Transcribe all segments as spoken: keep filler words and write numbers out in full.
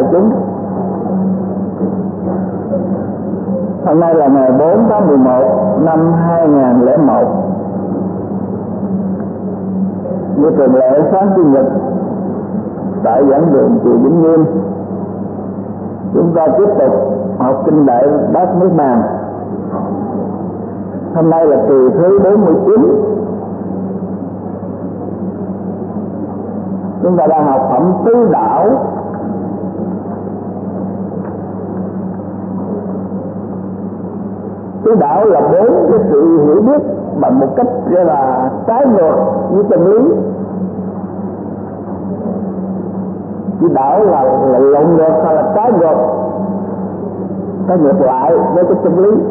chúng. Hôm nay là ngày bốn tháng mười một năm hai nghìn không trăm lẻ một. Như thường lệ sáng chủ nhật tại giảng đường chùa Vĩnh Nghiêm, chúng ta tiếp tục học kinh Đại Bát Niết Bàn. Hôm nay là kỳ thứ bốn mươi chín. Chúng ta đang học phẩm tứ đảo. Tứ đảo là bốn cái sự hiểu biết bằng một cách gọi là trái ngược với chân lý. Tứ đảo là, là lộn ngược hay là trái ngược, trái ngược lại với cái chân lý.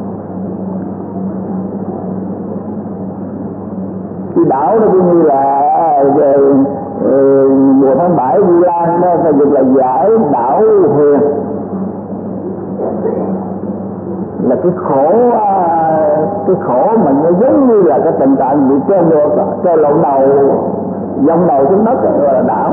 Tứ đảo nó cũng như là về mùa tháng bảy Vu Lan, nó phải được là giải đảo huyền, là cái khổ cái khổ mà nó giống như là cái tình trạng bị treo ngược, treo lộn đầu, vòng đầu xuống đất, gọi là đảo.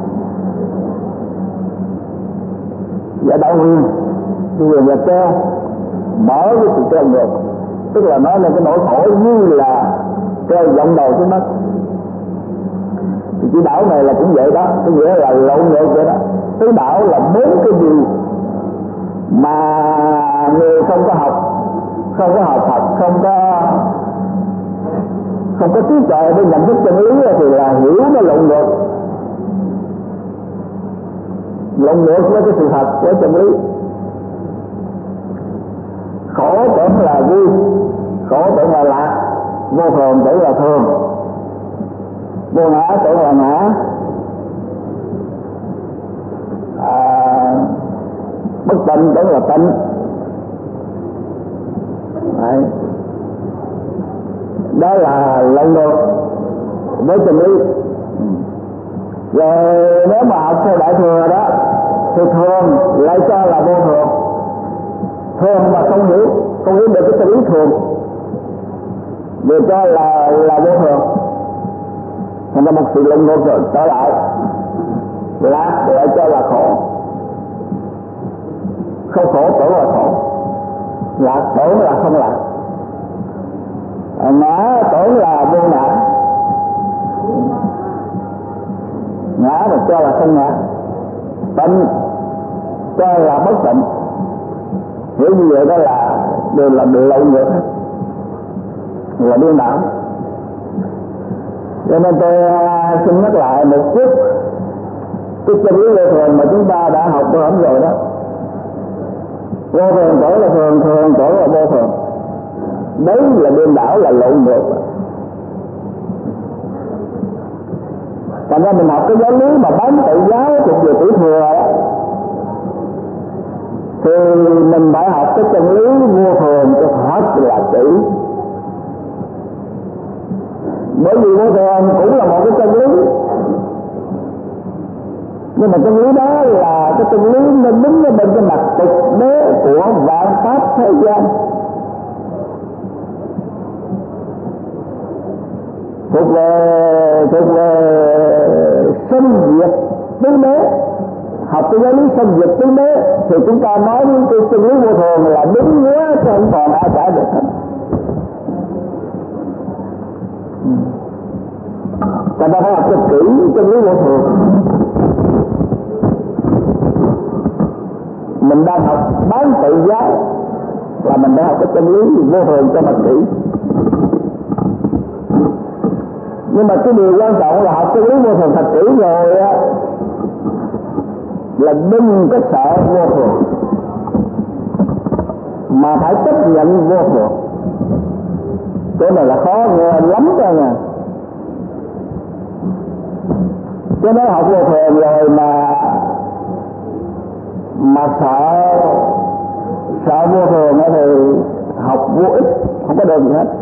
Giải đảo huyền thì huyền là treo, mở cái sự treo ngược, tức là nói lên cái nỗi khổ như là treo vòng đầu xuống đất. Thì cái đảo này là cũng vậy đó, có nghĩa là lộn ngược vậy đó. Tứ đảo là bốn cái điều mà người không có học, không có học Phật, không có không có trí tuệ để nhận thức chân lý thì là hiểu nó lộn ngược, lộn ngược với cái sự thật của chân lý. Khổ tưởng là vui, khổ tưởng là lạc, vô thường tưởng là thường, vô ngã tưởng là ngã, à, bất tịnh tưởng là tịnh. Đấy. Đó là lộn ngược với chân lý. Rồi nếu mà học theo Đại Thừa đó thì thường lại cho là vô thường, thường mà không hiểu, không hiểu được cái chân lý thường, đều cho là là vô thường, thành ra một sự lộn ngược rồi trở lại. Lạc lại cho là khổ, không khổ tưởng là khổ, lạc tưởng là không lạc, à, ngã tưởng là vô ngã, ngã mà cho là không ngã, tịnh cho là bất tịnh. Hiểu như vậy đó là đều là bị lộn ngược, là điên đảo. Cho nên tôi xin nhắc lại một chút cái chân lý vô thường mà chúng ta đã học qua rồi đó. Vô thường tưởng là thường, thường tưởng là vô thường. Đấy là điên đảo, là lộn ngược. Thành ra mình học cái giáo lý mà bám tự giáo thuộc về tiểu thừa đó, thì mình phải học cái chân lý vô thường cho thật là kỹ. Bởi vì vô thường cũng là một cái chân lý, nhưng mà chân lý đó là cái chân lý nó đứng ở bên cái mặt thực tế của vạn pháp thế gian, thuộc về thuộc về sinh diệt tứ đế. Học cái giáo lý sinh diệt tứ đế thì chúng ta nói cái chân lý vô thường là đúng quá, chứ không còn ai trả được hết. Ta đã phải học cho kỹ chân lý vô thường. Mình đang học bán tự giáo là mình đã học cái chân lý vô thường cho mình kỹ. Nhưng mà cái điều quan trọng là học chân lý vô thường thật kỹ rồi á, là đừng có sợ vô thường, mà phải chấp nhận vô thường. Cái này là khó nghe lắm đó nha. Chứ nói học vô thường rồi mà mà sợ sợ vô thường thì học vô ích, không có được gì hết.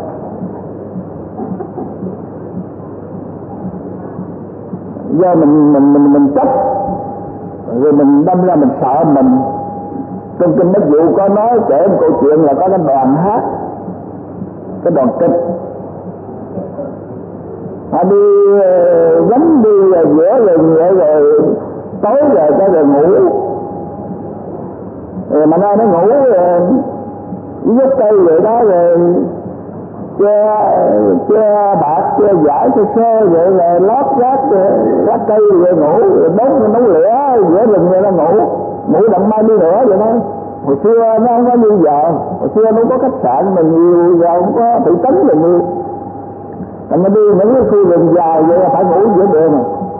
Do mình mình mình mình chấp, rồi mình đâm ra mình sợ mình. Trong kinh Bách Dụ có nói kể một câu chuyện là có cái đoàn hát, cái đoàn kịch, họ đi gánh đi giữa rừng rồi, rồi tối rồi tới rồi ngủ, rồi mà nay nó ngủ rồi dứt cây vậy đó, rồi che che bạc che vải che xe vậy là lót rác lá cây rồi ngủ, rồi đốt nấu lửa giữa rừng rồi nó ngủ ngủ đặng mai đi nữa vậy thôi. Hồi xưa nó không có như giờ, hồi xưa nó có khách sạn mà nhiều, giờ không có thị trấn là nhiều, thành nó đi những cái khu rừng dài vậy là phải ngủ giữa đường.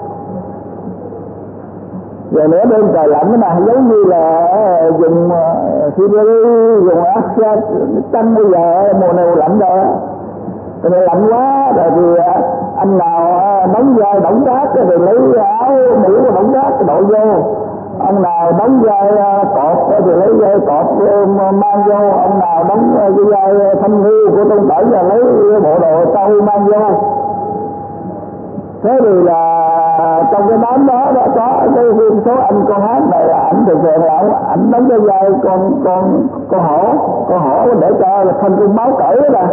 Rồi nữa đêm trời lạnh mà giống như là dùng Siberia, dùng Arctic, tăng bây giờ mùa này lạnh rồi, cho nên lạnh quá rồi thì anh nào đóng vai đóng rác thì lấy áo mũ của đóng rác đội vô, ông nào đóng vai cọp thì lấy vai cọp mang vô, ông nào đóng cái vai thanh niu của Tôn Cẩu là lấy bộ đồ trâu mang vô. Thế thì là trong cái đám đó đã có cái viên số anh con hát này là ảnh thường thường là ảnh đóng cái vai con con con hổ con hổ để cho là thân cung báo cởi đó.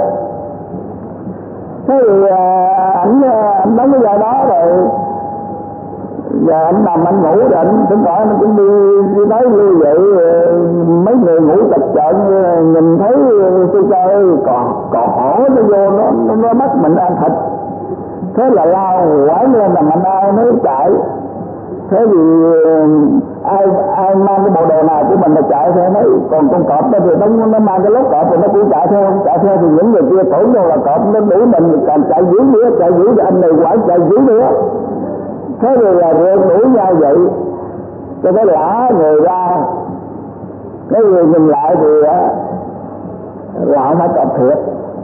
Thế thì ảnh ảnh đóng cái vai đó rồi giờ anh nằm anh ngủ rồi anh thỉnh thoảng anh cũng đi đi tới như vậy, mấy người ngủ chật chợn nhìn thấy tôi chơi cò cò hổ nó vô nó nó, nó bắt mình ăn thịt. Thế là lao quái lên là mạnh ai mới chạy. Thế thì ai ai mang cái bộ đồ nào của mình là chạy theo đấy, còn con cọp đó thì nó, nó mang cái lốt cọp thì nó cũng chạy theo, chạy theo thì những người kia tổn vô là cọp nó đuổi mình, càng chạy dữ nữa, chạy dữ thì anh này quái chạy dữ nữa. Thế rồi là rượt đuổi nhau vậy, cho cái lã người ra, cái người nhìn lại thì là không phải cọp thiệt,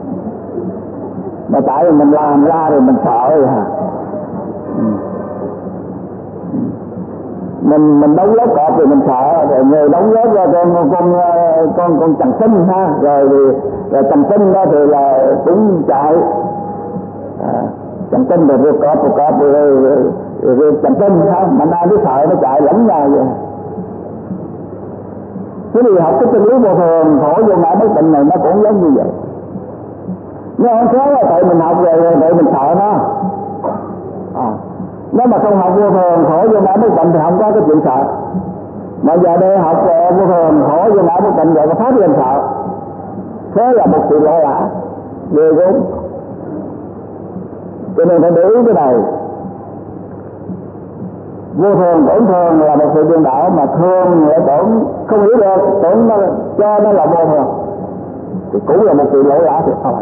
mà tại vì mình làm ra rồi mình sợ rồi hả. mình mình đóng lớp cọp thì mình sợ, rồi người đóng lớp ra con con con con Trần Tinh ha, rồi thì rồi Trần Tinh đó thì là cũng chạy, à, Trần Tinh rồi rượt cọp rồi cọp rồi, rồi, rồi, rồi Trần Tinh ha, mình ai biết sợ nó chạy lẫn nhau vậy. Thế thì học cái chân lý vô thường khổ vô ngã bất tịnh này nó cũng giống như vậy. Nó không khéo là tại mình học rồi rồi mình sợ nó. À, nếu mà không học vô thường khổ vô ngã bất tịnh thì không có cái chuyện sợ. Mà giờ đây học vô thường khổ vô ngã bất tịnh rồi có phát lên sợ. Thế là một sự lỗ lã, ghê gớm. Cho nên phải để ý cái này. Vô thường tổn thường là một sự điên đảo, mà thường lại tổn không hiểu được, tổn nó cho nó là vô thường thì cũng là một sự lỗ lã tuyệt thôi.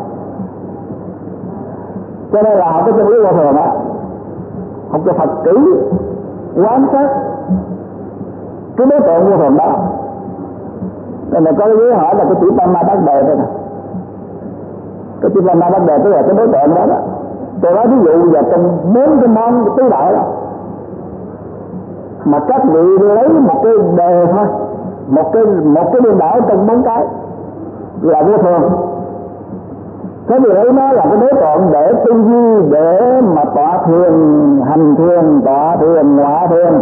Cho nên là học cái chân lý vô thường á, học cho thật kỹ, quan sát cái đối tượng vô thường đó. Nên là có cái giới hỏi là cái chữ tam ma bát đề thôi nè, cái chữ tam ma bát đề tức là cái đối tượng đó đó. Tôi nói ví dụ giờ trong bốn cái món cái tứ đại đó, mà các vị lấy một cái đề thôi, một cái một cái điên đảo trong bốn cái là vô thường. Thế thì lấy nó là cái đối tượng để tư duy, để mà tọa thiền, hành thiền, tọa thiền, ngọa thiền,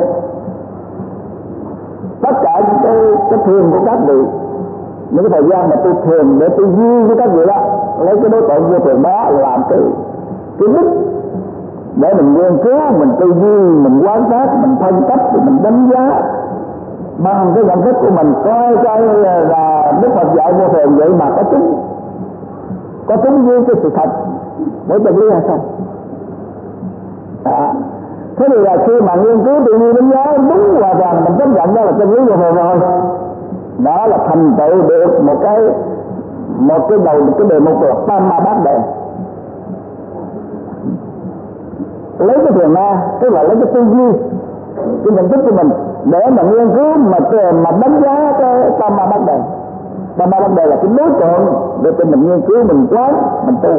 tất cả những cái, cái thiền của các vị, những cái thời gian mà tu thiền để tư duy với các vị đó, lấy cái đối tượng vô thường đó làm cái cái đích để mình nghiên cứu, mình tư duy, mình quan sát, mình phân tích, mình đánh giá bằng cái nhận thức của mình, coi coi là Đức Phật dạy vô thường vậy mà có chứng, có chứng với cái sự thật để chân lý hay không. À, thế thì là khi mà nghiên cứu tự nhiên đánh giá đúng hoàn toàn mình chấp nhận đó là chân lý vô thường rồi, đó là thành tựu được một cái một cái đầu cái đề mục là tam ma bát đề. Lấy cái thiền ma tức là lấy cái tư duy, cái nhận thức của mình để mà nghiên cứu mà mà đánh giá cái tam ma bát đề. Tam ma bát đề là cái đối tượng để cho mình nghiên cứu, mình quán, mình tu.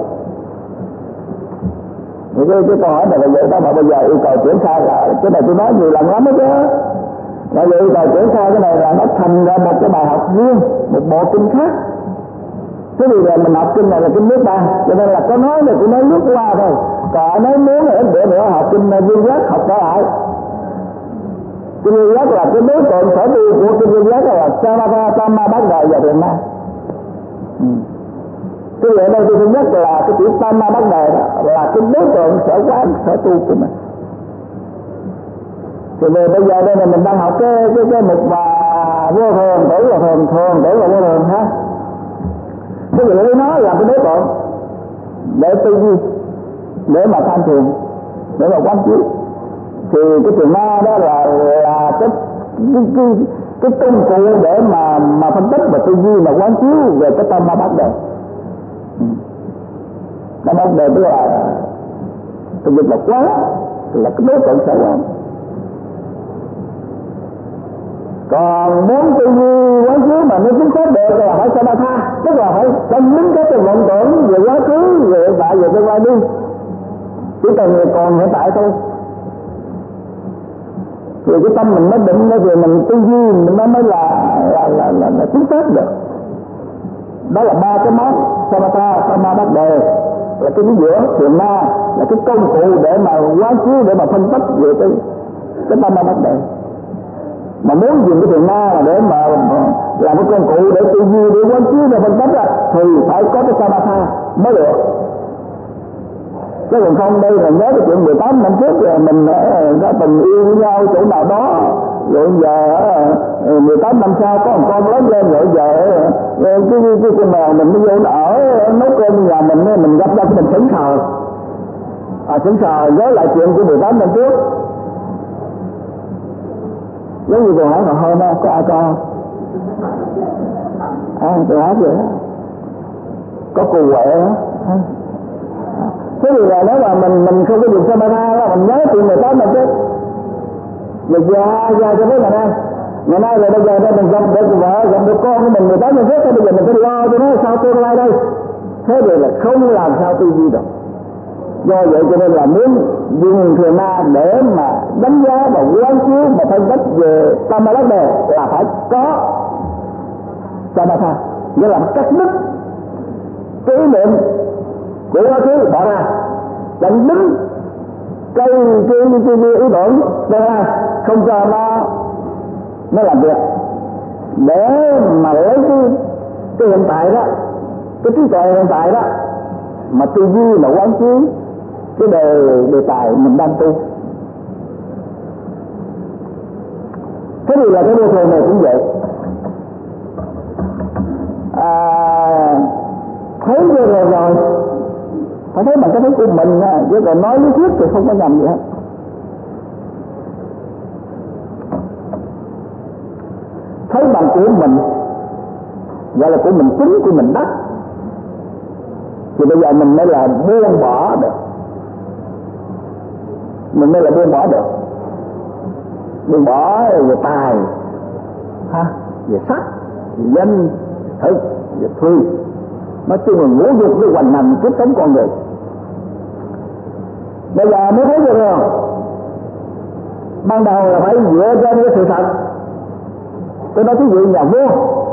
Thì cái, cái câu hỏi này là vậy đó, mà bây giờ yêu cầu triển khai là cái này tôi nói nhiều lần lắm đó chứ. Là vậy yêu cầu triển khai cái này là nó thành ra một cái bài học riêng, một bộ kinh khác. Thế thì là mình học kinh này là kinh nước ba, cho nên là có nói là cũng nói nước qua thôi. Còn nói muốn là ít bữa nữa học kinh Viên Giác học trở lại. Kinh Viên Giác là cái đối tượng sở tu của kinh Viên Giác là Samatha, Tam Ma Bát Đề và Thiền Ma. Ừ. Cái vậy đây tôi thứ nhất là cái chữ Tam Ma Bát Đề đó là cái đối tượng sở quán, sở tu của mình. Thì về bây giờ đây là mình đang học cái cái cái mục mà vô thường tưởng là thường, thường tưởng là vô thường ha. Cái gì lấy nó làm cái đối tượng để tư duy, để mà tham thiền, để mà quán chiếu. Thì cái thiền ma đó là là cái cái cái, cái công cụ để mà mà phân tích và tư duy mà quán chiếu về cái tâm ma bắt đề. Nó bắt đề tức là tôi dịch là quán, là cái đối tượng sẽ quán. Còn muốn tư duy quán chiếu mà nếu chính xác được là phải samatha, tức là phải không đứng các cái vọng tưởng về quá khứ, về hiện tại, về tương lai đi, chỉ cần còn hiện tại thôi. Thì cái tâm mình mới định đó, thì mình tư duy mình nó mới là là là là, là chính xác được. Đó là ba cái món samatha, samadhi là cái giữa thiền ma, là cái công cụ để mà quán chiếu, để mà phân tích về cái cái tâm ma bắt đề. Mà muốn dùng cái thiền ma là để mà làm cái công cụ để tư duy, để quán chiếu, để phân tích thì phải có cái samatha mới được. Chứ còn không, đây là nhớ cái chuyện mười tám năm trước là mình đã tình yêu với nhau chỗ nào đó, rồi giờ mười tám năm sau có một con lớn lên, rồi giờ cái cái, cái con mèo mình nó vô nó ở nấu cơm nhà mình, mình gặp ra cái mình sững sờ, à sững sờ nhớ lại chuyện của mười tám năm trước. Giống như tôi hỏi mà hôm đó có ai coi không? À tôi hỏi vậy đó, có cô quẹ đó. Thế thì là nếu mà mình mình không có dùng samatha đó, mình nhớ chuyện mười tám năm trước, rồi già già cho với ngày nay, ngày nay là bây giờ đây mình gặp được vợ, gặp được con của mình mười tám năm trước, bây giờ mình phải lo cho nó sao tương lai đây. Thế thì là không làm sao tư duy được. Do vậy cho nên là muốn dùng thiền ma để mà đánh giá và quán chiếu mà phân tích về tâm ma đề là phải có samatha, nghĩa là cắt đứt cái ý niệm của quá khứ bỏ ra, đánh đứng cái cái cái ý tưởng tương lai, không cho nó nó làm việc, để mà lấy cái cái hiện tại đó, cái trí tuệ hiện tại đó mà tư duy mà quán chiếu cái đề đề tài mình đang tu. Thế thì là cái vô thường này cũng vậy. À, thấy vô thường rồi phải thấy bằng cái thấy của mình, chứ còn nói lý thuyết thì không có nhầm gì hết. Thấy bằng của mình, gọi là của mình chính, của mình đắc, thì bây giờ mình mới là buông bỏ được, mình mới là buông bỏ được, buông bỏ về tài, ha, về sắc, về danh, về thực, về thư, nói chung là ngũ dục để hoành hành kiếp sống con người. Bây giờ mới thấy được rồi, ban đầu là phải dựa trên cái sự thật. Tôi nói thí dụ nhà vua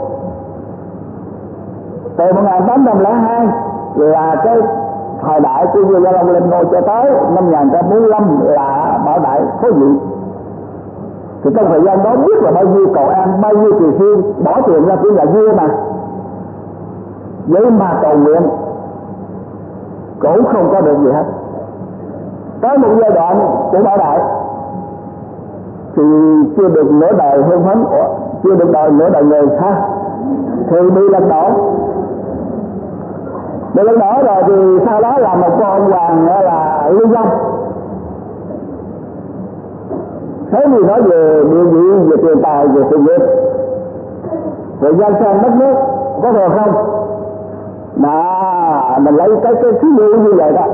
từ một nghìn tám trăm lẻ hai là cái thời đại của vua Gia Long lên ngôi cho tới năm một nghìn chín trăm bốn mươi lăm là Bảo Đại Phó Vị. Thì trong thời gian đó biết là bao nhiêu cầu an, bao nhiêu triều sư bỏ tiền ra của nhà vua mà, vậy mà cầu nguyện cũng không có được gì hết. Tới một giai đoạn của Bảo Đại thì chưa được nửa đời hương phấn, chưa được đời nửa đời người ha, thì bị lật đổ. Bị lật đổ rồi thì sau đó là một con hoàng là Lưu Vong. Thế thì nói về địa vị, về tiền tài, về sự nghiệp, về gian sang đất nước có được không? Mà mình lấy cái cái thí dụ như vậy đó.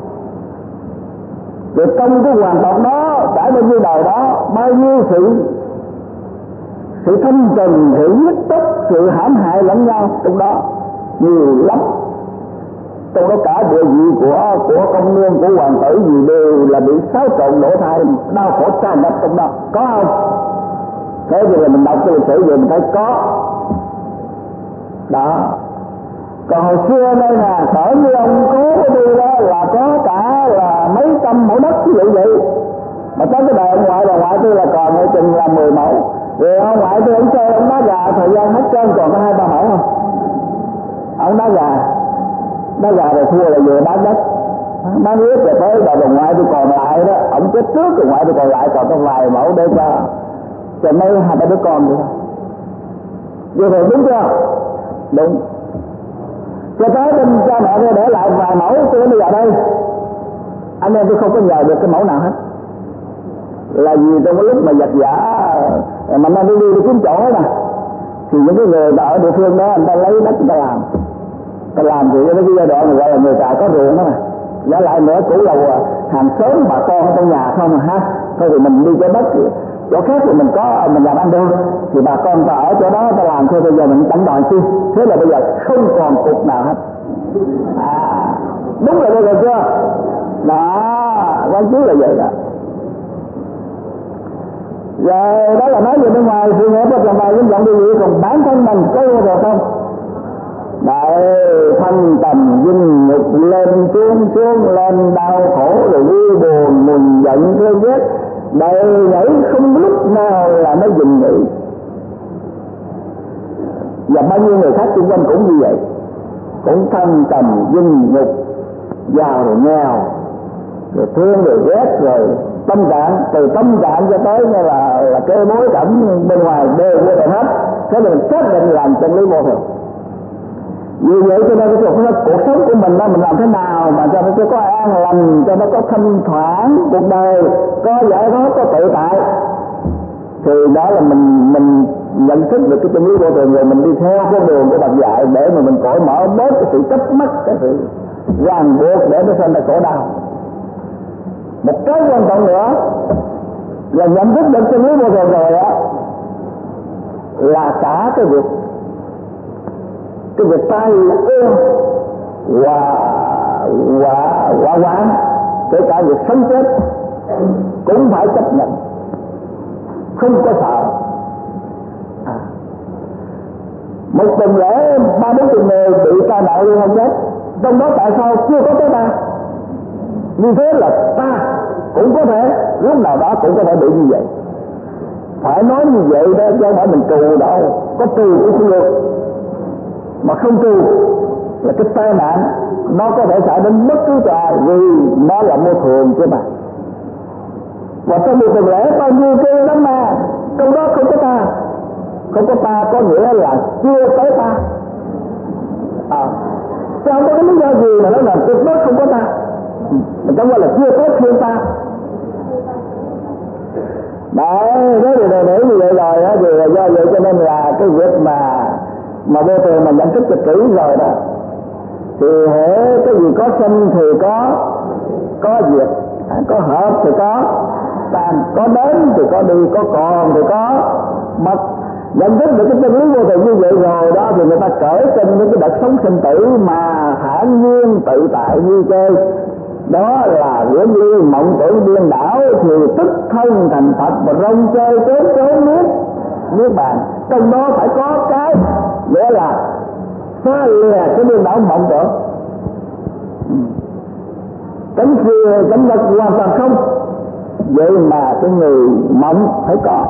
Về trong cái hoàng tộc đó, trải bao nhiêu đời đó, bao nhiêu sự sự thâm trầm, sự giết chóc, sự hãm hại lẫn nhau trong đó nhiều lắm. Trong đó cả địa vị của của công nương, của hoàng tử gì đều là bị xáo trộn, đổ thai, đau khổ tràn ngập trong đó, có không? Thế thì là mình đọc cái lịch sử về mình thấy có đó. Còn hồi xưa đây nè, cỡ như ông cố đi đó là có cả là mấy trăm mẫu đất ví dụ vậy, mà tới cái đời ông ngoại, bà ngoại tôi là còn ở chừng là mười mẫu, rồi ông ngoại tôi ông chơi ông đá gà thời gian hết trơn còn có hai ba mẫu không? Ông đá gà, đá gà rồi thua là về bán đất, bán nước rồi tới bà bà ngoại tôi còn lại đó, ông chết trước rồi ngoại tôi còn lại còn có vài mẫu để cho cho mấy hai ba đứa con vậy thôi. Vô thường đúng chưa? Đúng. Cho tới bên cha mẹ tôi để lại vài mẫu, tôi đến bây giờ đây anh em tôi không có nhờ được cái mẫu nào hết. Là vì trong cái lúc mà giặc giả mà anh đi đi kiếm chỗ nè, thì những cái người ở địa phương đó anh ta lấy đất người ta làm, ta làm thì cái giai đoạn gọi là người ta có ruộng đó mà. Giả lại nữa cũng là hàng xóm bà con trong nhà không mà ha. Thôi thì mình đi chỗ đất chỗ khác thì mình có mình làm ăn được, thì bà con ta ở chỗ đó ta làm thôi, bây giờ mình chẳng đòi chi. Thế là bây giờ không còn cục nào hết. À, đúng là được chưa? Đó, quan chí là vậy đó. Rồi đó là nói về bên ngoài sự nghiệp và ngoài những giọng đi vị, còn bản thân mình có vô rồi không? Đại thân tầm dinh ngục lên xuống xuống lên đau khổ rồi vui buồn mừng giận thương ghét, đầy nhảy không lúc nào là nó dừng nghỉ. Và bao nhiêu người khác xung quanh cũng như vậy, cũng thân tầm dinh ngục, giàu rồi nghèo, rồi thương rồi ghét, rồi tâm trạng, từ tâm trạng cho tới như là là cái bối cảnh bên ngoài đều vô thường hết. Thế mình xác định làm chân lý vô thường. Vì vậy cho nên cái cuộc, cuộc sống của mình đó, mình làm thế nào mà cho nó có an lành, cho nó có thanh thoảng cuộc đời, có giải thoát, có tự tại, thì đó là mình mình nhận thức được cái chân lý vô thường, rồi mình đi theo con đường của Phật dạy để mà mình cởi mở bớt cái sự chấp mắc, cái sự ràng buộc để nó sinh ra khổ đau. Một cái quan trọng nữa là nhận thức được chân lý vô thường rồi á, là cả cái việc cái việc tai ương và và và quán, kể cả việc sống chết cũng phải chấp nhận, không có sợ. À, một tuần lễ ba bốn chục người bị tai nạn liên không chết, trong đó tại sao chưa có tới ta? Như thế là ta cũng có thể lúc nào đó cũng có thể bị như vậy. Phải nói như vậy đó chứ không phải mình trù đâu, có trù cũng không được, mà không trù là cái tai nạn nó có thể xảy đến bất cứ ai, vì nó là vô thường chứ mà. Và trong một tuần lễ bao nhiêu cái đám ma, trong đó không có ta. Không có ta có nghĩa là chưa tới ta. À, chứ không có cái lý do gì mà nó làm tuyệt đối không có ta. Mình chẳng qua là chưa tới thiên ta. Đấy, thế thì để như vậy rồi đó, thì là do vậy cho nên là cái việc mà mà vô thường mà nhận thức được kỹ rồi đó, thì hễ cái gì có sinh thì có có diệt, có hợp thì có tan, có đến thì có đi, có còn thì có mất. Nhận thức được cái chân lý vô thường như vậy rồi đó, thì người ta cởi trên những cái đợt sống sinh tử mà thản nhiên tự tại như chơi. Đó là viễn ly mộng tưởng điên đảo, thì tức thân thành Phật và rong chơi trốn trốn miết miết bàn. Trong đó phải có cái nghĩa là phá lìa cái điên đảo mộng tưởng, cánh xưa cánh vật hoàn toàn không. Vậy mà cái người mộng phải có.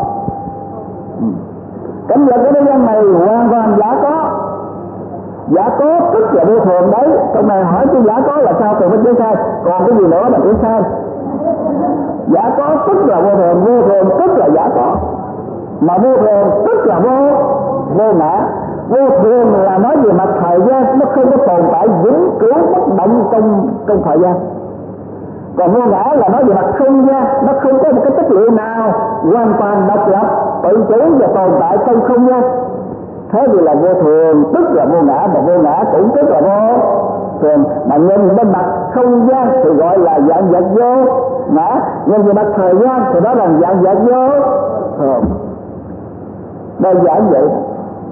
Cánh vật ở thế gian này hoàn toàn giả có. Giả có tức là vô thường đấy. Trong này hỏi cái giả có là sao thì mới biết sai, còn cái gì nữa mà biết sai. Giả có tức là vô thường, vô thường tức là giả có, mà vô thường tức là vô vô ngã. Vô thường là nói về mặt thời gian, nó không có tồn tại vĩnh cửu bất động trong trong thời gian. Còn vô ngã là nói về mặt không gian, nó không có một cái chất liệu nào hoàn toàn độc lập, tự chủ và tồn tại trong không gian. Thế thì là vô thường tức là vô ngã, mà vô ngã cũng tức là vô thường. Mà nhìn bên mặt không gian thì gọi là dạng vật vô ngã, nhưng về mặt thời gian thì đó là dạng vật vô thường. Đơn giản vậy đó.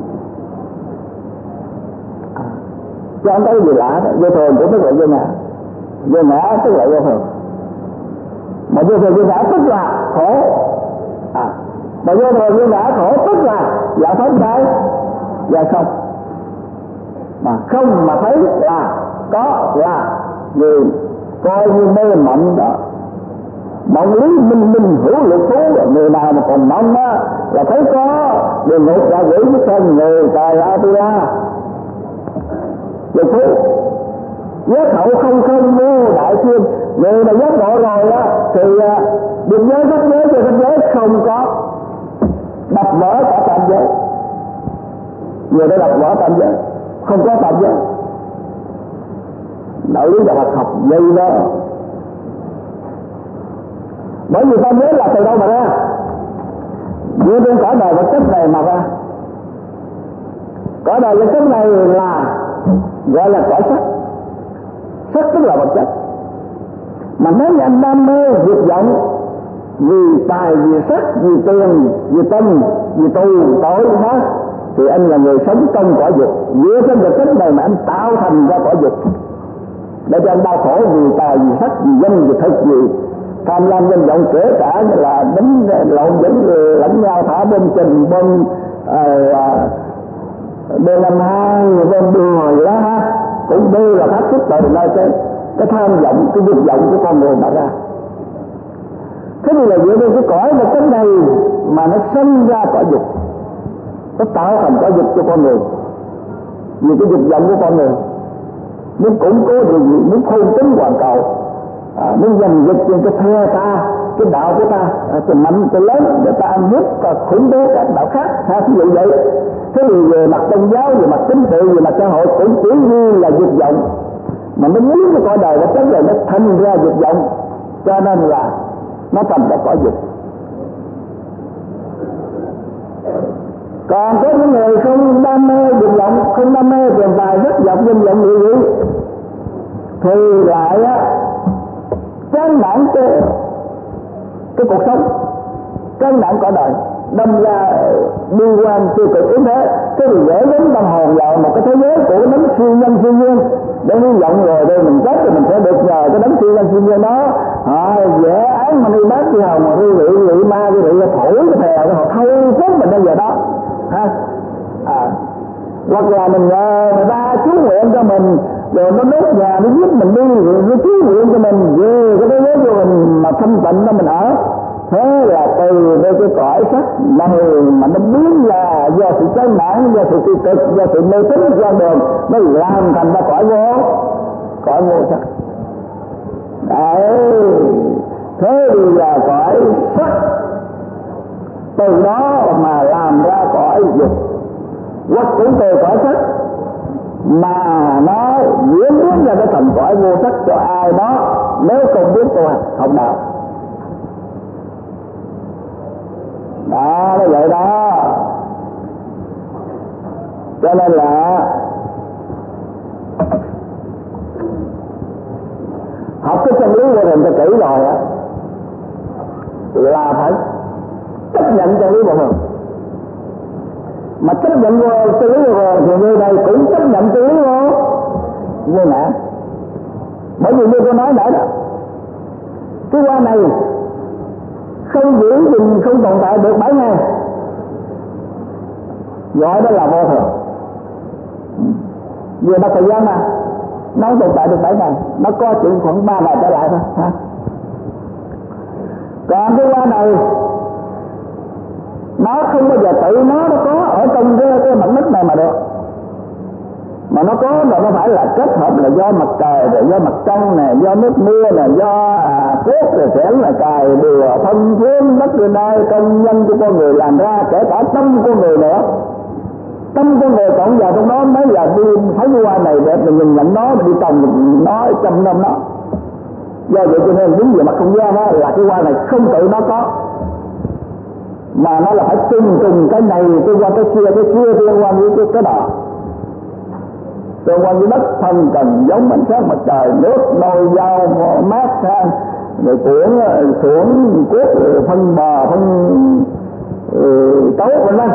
À, chứ không có gì lạ đó. Vô thường cũng tức là vô ngã, vô ngã tức là vô thường, mà vô thường vô ngã tức là khổ. À, mà vô thường vô ngã khổ tức là giải thoát cái và không. Mà không mà thấy là có, là người coi như mê mộng đó. Mộng lý minh minh hữu lục thú, người nào mà còn mộng đó là thấy có, đừng ngục ra gửi với thân người trời A-tu-la lục thú. Giác hậu không không vô đại thiên, người mà giác ngộ rồi á thì được giới pháp giới và pháp giới không có, đập vỡ cả tam giới. người đã đọc võ tam giới, không có tam giới. Đạo lý và Phật học dây đó. Bởi vì tam giới là từ đâu mà ra? Giữa trên cõi đời vật chất này mà ra. Cõi đời vật chất này là gọi là cõi sắc. Sắc tức là vật chất. Mà nếu như anh đam mê dục vọng vì tài, vì sắc, vì tiền, vì tâm, vì tu tội hết, thì anh là người sống trong cõi dục. Dựa trên vật chất này mà anh tạo thành ra cõi dục, để cho anh đau khổ vì tài, vì sắc, vì danh, vì thực, vì tham lam danh vọng, kể cả như là đánh lộn dẫn lẫn nhau, thả bom trình, bom B năm hai, bom đùa gì đó ha, cũng đều là phát xuất từ nơi cái cái tham vọng, cái dục vọng của con người mà ra. Thế thì là dựa trên cái cõi vật chất này mà nó sinh ra cõi dục, nó tạo thành cõi dục cho con người. Vì cái dục vọng của con người muốn củng cố điều gì, muốn khôn tính hoàn cầu, à, muốn giành giật trên cái phe ta, cái đạo của ta, à, từ mạnh từ lớn để ta ăn hiếp và khủng bố các đạo khác, ha, ví dụ vậy. Thế thì về mặt tôn giáo, về mặt chính trị, về mặt xã hội cũng chỉ như là dục vọng, mà nó muốn cái cõi đời vật chất này nó thành ra dục vọng, cho nên là nó thành ra cõi dục. Còn có những người không đam mê dục vọng, không đam mê tiền tài, rất vọng danh vọng địa vị, thì lại á chán nản cái cái cuộc sống, chán nản cõi đời, đâm ra bi quan tiêu cực yếu thế. Thế thì dễ đến tâm hồn vào một cái thế giới của đấng siêu nhân siêu nhiên, để hy vọng rồi đây mình chết thì mình sẽ được nhờ cái đấng siêu nhân siêu nhiên đó, à, dễ án mà đi bác đi hồng mà đi lụy lụy ma đi lụy thổi cái thèo họ thâu phút mình bây giờ đó, ha, à, hoặc là mình nhờ người ta chú nguyện cho mình, rồi nó đốt nhà nó giết mình đi, rồi nó chú nguyện cho mình về cái thế giới của mình mà thanh tịnh đó mình ở. Thế là từ đây cái cõi sắc này mà nó biến là do sự chán nản, do sự tiêu cực, do sự mê tín gian đường, nó làm thành ra cõi vô, cõi vô sắc. Đấy, thế thì là cõi sắc, từ đó mà làm ra cõi dục. Hoặc cũng từ cõi sắc mà nó diễn biến ra cái thành cõi vô sắc cho ai đó nếu không biết tu học đạo. Đó, nó vậy đó. Cho nên là học cái chân lý của mình cho kỹ rồi á, là phải chấp nhận chân lý của mình. Mà chấp nhận chân lý của mình thì người này cũng chấp nhận chân lý của vô ngã. Bởi vì như tôi nói nãy đó, cái qua này không giữ gìn, không tồn tại được bảy ngày, gọi đó là vô thường. Vừa bắt thời gian mà nó tồn tại được bảy ngày, nó có chuyện khoảng ba ngày trở lại thôi, ha. Còn cái qua này nó không bao giờ tự nó nó có ở trong cái, cái mặt đất này mà được, mà nó có là nó phải là kết hợp là do mặt trời, rồi do mặt trăng này, do nước mưa này, do à, cốt rồi sẽ là cài bừa phân phối đất người đây, công nhân của con người làm ra, kể cả tâm của người nữa. Tâm con người cộng vào trong đó mới là đi thấy cái hoa này đẹp, mình nhìn nhận nó, mình đi trồng nó, chăm nom nó. Do vậy cho nên đứng về mặt không gian đó là cái hoa này không tự nó có, mà nó là phải chung cùng cái này cái qua cái kia, cái kia liên quan với cái, cái đó. Liên quan với đất thân cần giống ánh sáng mặt trời, nước nồi dao mát ha, rồi cuộn xuống cuốc phân bò phân tấu vân vân.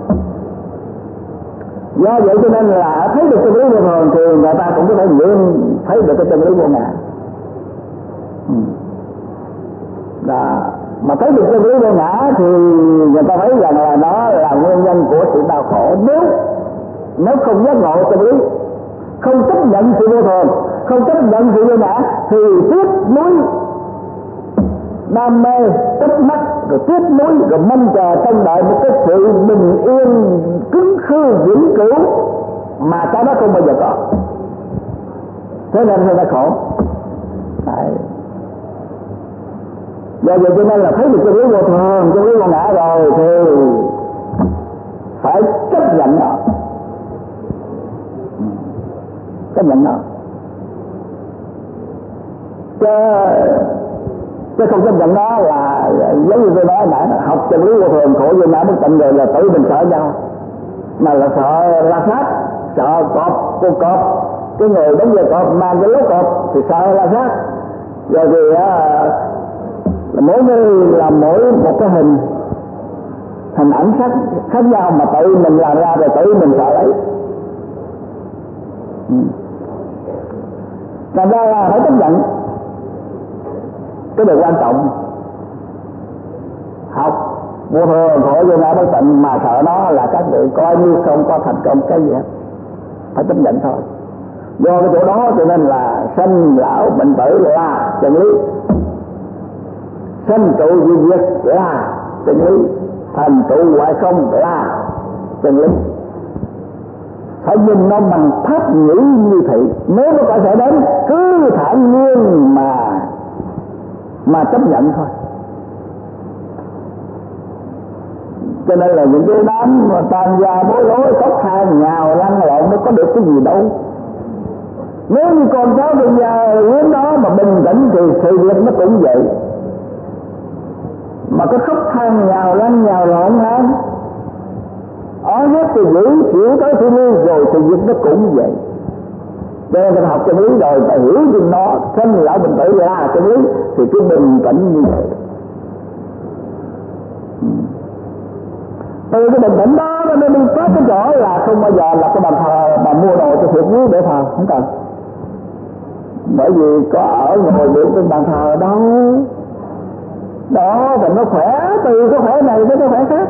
Do vậy cho nên là thấy được chân lý vô thường thì người ta cũng có thể nguyện thấy được cái chân lý vô ngã. Là mà thấy được chân lý vô ngã thì người ta thấy rằng là nó là nguyên nhân của sự đau khổ. Nếu nếu không giác ngộ chân lý, không chấp nhận sự vô thường, không chấp nhận sự vô ngã thì tiếc nuối đam mê, tích mắt, rồi tiếc nuối, rồi mong chờ trông đợi một cái sự bình yên cứng khư vĩnh cửu mà cái đó không bao giờ có. Thế nên người ta khổ. Đấy. Do vậy cho nên là thấy được chân lý vô thường, chân lý vô ngã rồi thì phải chấp nhận nó, chấp nhận nó. Chứ chứ không chấp nhận nó là giống như tôi nói nãy, học chân lý vô thường khổ vô ngã bất tịnh rồi là tự mình sợ nhau, mà là sợ la sát, sợ cọp, con cọp, cái người đóng giờ cọp mang cái lốt cọp thì sợ la sát. Rồi thì á, mỗi người làm mỗi một cái hình hình ảnh khác khác nhau mà tự mình làm ra rồi tự mình sợ đấy. Ừ. Thành ra là phải chấp nhận cái điều quan trọng. Học vô thường khổ vô ngã bất tịnh mà sợ nó là các vị coi như không có thành công cái gì hết, phải chấp nhận thôi. Do cái chỗ đó cho nên là sanh lão bệnh tử là chân lý, sanh trụ diệt diệt là chân lý, thành tựu hoại không là chân lý. Phải nhìn nó bằng pháp nghĩ như thị, nếu nó có thể đến cứ thản nhiên mà mà chấp nhận thôi. Cho nên là những cái đám mà tàn gia bối rối khóc than nhào lăn lộn nó có được cái gì đâu. Nếu như con cháu bây giờ hướng đó mà bình tĩnh thì sự việc nó cũng vậy. Mà có khóc than nhào lăn nhào lộn hết, ó hết thì giữ xỉu tới thiên lý rồi sự việc nó cũng vậy. Cho nên mình học chân lý rồi phải hiểu được nó, sanh lão bệnh tử là chân lý thì cứ bình tĩnh như vậy. Từ cái bình tĩnh đó nó đi tới cái chỗ là không bao giờ là cái bàn thờ mà mua đồ cho thiệt quý để thờ, không cần. Bởi vì có ở ngồi được trên bàn thờ đâu. Đó, và nó khỏe, từ cái khỏe này tới cái khỏe khác.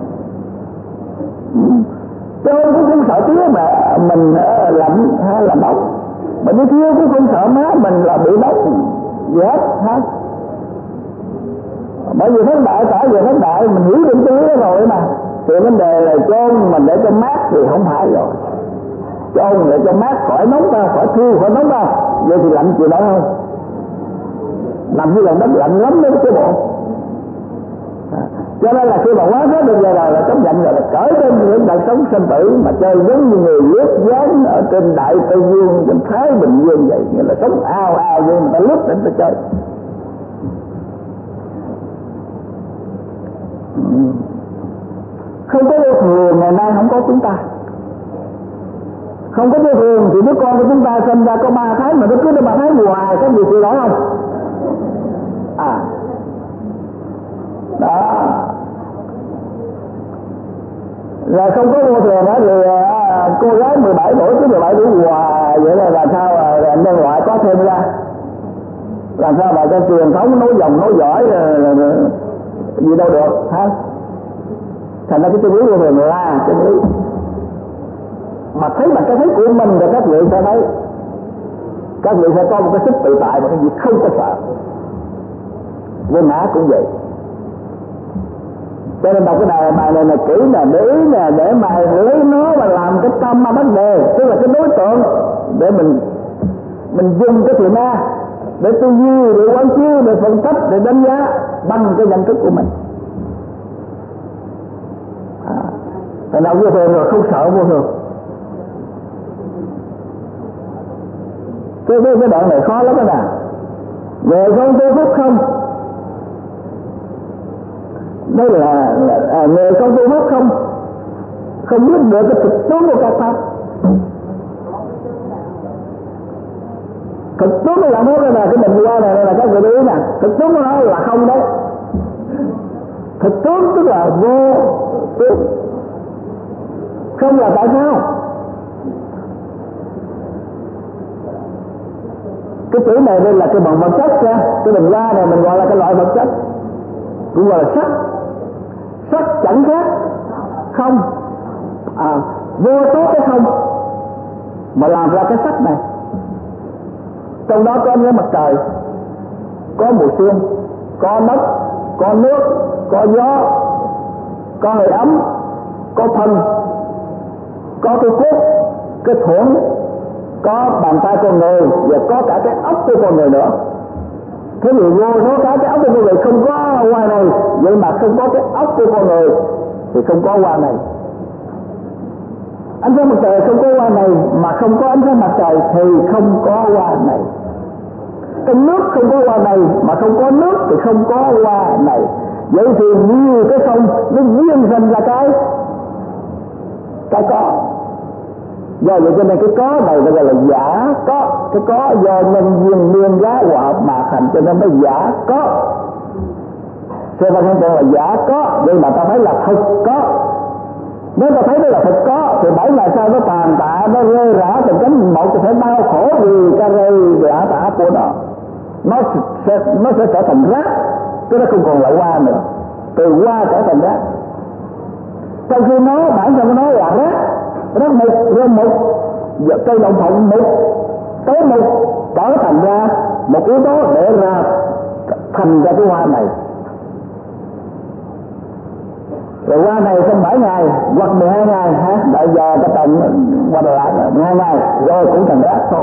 Chứ cũng không sợ tía mà mình lạnh hay là nóng. Mà nếu thiếu cũng không sợ má mình là bị nóng gì hết ha. Bởi vì thất đại cả về thất đại mình hiểu được cái đó rồi mà. Thì vấn đề là chôn mình để cho mát thì không phải rồi. Chôn để cho mát khỏi nóng đâu, khỏi thiêu khỏi nóng đâu. Vậy thì lạnh chịu nổi không? Nằm như lòng đất lạnh lắm đấy chứ bộ. À, cho nên là khi mà quá hết được giờ rồi là chấp nhận rồi, là cởi trên những đời sống sinh tử mà chơi giống như người lướt dáng ở trên đại Tây Dương, trên Thái Bình Dương vậy, nghĩa là sống ao ao vậy mà ta lướt đến ta chơi. Không có vô thường ngày nay không có chúng ta. Không có vô thường thì đứa con của chúng ta sinh ra có ba tháng mà nó cứ nó ba tháng hoài, có gì chịu nổi không? À đó, rồi không có vô thường đó thì à, cô gái mười bảy tuổi chứ mười bảy tuổi hoài vậy là làm sao là nhân loại có thêm ra, làm sao mà cái truyền thống nối dòng nối dõi gì đâu được hả? Thành ra cái chân lý vô thường là chân lý mà thấy mà cái thấy của mình thì các vị sẽ thấy, các vị sẽ có một cái sức tự tại và cái gì không có sợ. Vô ngã cũng vậy. Cho nên đọc cái bài bài này là kỹ nè, để ý nè, để mà lấy nó mà làm cái tâm mà vấn đề, tức là cái đối tượng để mình mình dùng cái thiền na để tư duy, để quán chiếu, để phân tích, để đánh giá bằng cái nhận thức của mình. À, thành ra vô thường rồi không sợ vô thường. Cái, cái, cái đoạn này khó lắm đó nè. Về con tư phúc không, đây là, là à, nghề con tư phúc không, không biết được cái thực tướng của các pháp. Thực tướng của làm hết là cái định qua này là các người ý nè, thực tướng của nó là không đấy. Thực tướng tức là vô tướng. Không là tại sao? Cái chữ này đây là cái bằng vật chất nha, cái bình ga này mình gọi là cái loại vật chất, cũng gọi là sắc. Sắc chẳng khác không, à, vô số cái không mà làm ra cái sắc này. Trong đó có ánh mặt trời, có mùa xuân, có đất, có nước, có gió, có hơi ấm, có thân, có cái cốt, cái thuẫn, có bàn tay con người và có cả cái óc của con người nữa. Thế thì vô số cả cái óc của con người không có hoa này, vậy mà không có cái óc của con người thì không có hoa này. Ánh sáng mặt trời không có hoa này, mà không có ánh sáng mặt trời thì không có hoa này. Trong nước không có hoa này, mà không có nước thì không có hoa này. Vậy thì nhiều cái không nó nguyên sinh ra cái cái có. Do vậy cho nên cái có này gọi là giả có. Cái có do nhân duyên nguyên giá hòa hợp mà thành, cho nên nó giả có. Sự vật hiện tượng là giả có, nhưng mà ta thấy là thực có. Nếu ta thấy đó là thực có thì bảy ngày sau nó tàn tạ, nó rơi rã từng cánh một, thì phải đau khổ vì cái rơi rã tả của nó. Nó sẽ nó sẽ trở thành rác, chứ nó không còn là hoa nữa. Từ hoa trở thành rác. Trong khi nó bản thân của nó là rác, rác mục, rơm mục, cây đậu phộng mục, tế mục, trở thành ra một yếu tố để ra thành ra cái hoa này. Rồi hoa này trong bảy ngày hoặc mười hai ngày ha, đại giờ ta trồng qua Đà Lạt mười hai ngày rồi cũng thành rác thôi.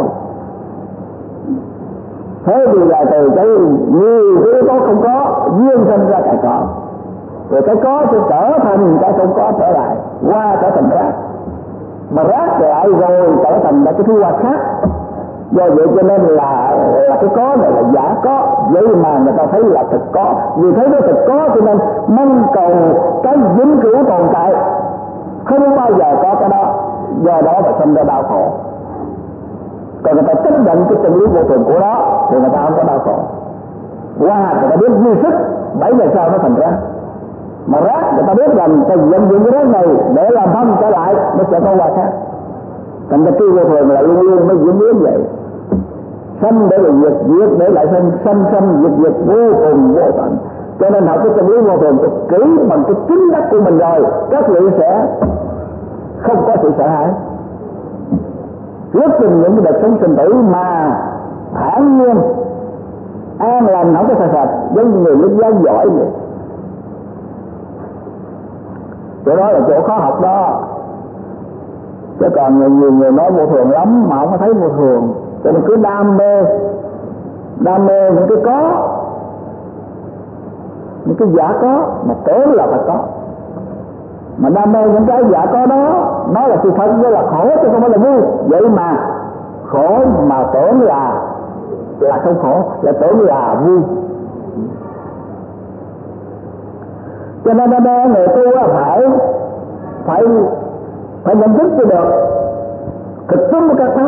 Thế thì là từ cái nhiều cái yếu tố không có duyên sinh ra cái có, rồi cái có sẽ trở thành cái không có trở lại, hoa trở thành rác, mà rác lại rồi trở thành là cái thứ hoa khác. Do vậy cho nên là là cái có này là giả có, vậy mà người ta thấy là thực có. Vì thấy nó thực có cho nên mong cầu cái vĩnh cửu tồn tại, không bao giờ có cái đó, do đó mà sinh ra đau khổ. Còn người ta chấp nhận cái chân lý vô thường của đó thì người ta không có đau khổ. Hoa người ta biết duy sức, bảy ngày sau nó thành rác. Mà rác người ta biết rằng cần vận dụng cái rác này để làm thân trở lại, nó sẽ có hoa khác. Thành ra cái vô thường là luôn luôn mới diễn biến vậy. Sanh để là diệt, diệt để lại sanh, sanh sanh diệt diệt vô cùng vô tận. Cho nên học cái chân lý vô thường cực kỹ bằng cái chính đắc của mình rồi, các vị sẽ không có sự sợ hãi. Lúc trình những cái đợt sống sinh tử mà thản nhiên, an lành, không có sợ sệt, giống như người lính giáo giỏi vậy. Chỗ đó là chỗ khó học đó. Chứ còn nhiều, nhiều người nói vô thường lắm mà không có thấy vô thường, cho nên cứ đam mê đam mê những cái có, những cái giả có mà tưởng là phải có, mà đam mê những cái giả có đó nó là sự thật, đó là khổ chứ không phải là vui. Vậy mà khổ mà tưởng là là không khổ, là tưởng là vui. Cho nên đam mê người tu phải phải phải nhận thức cho được thực tướng của các pháp.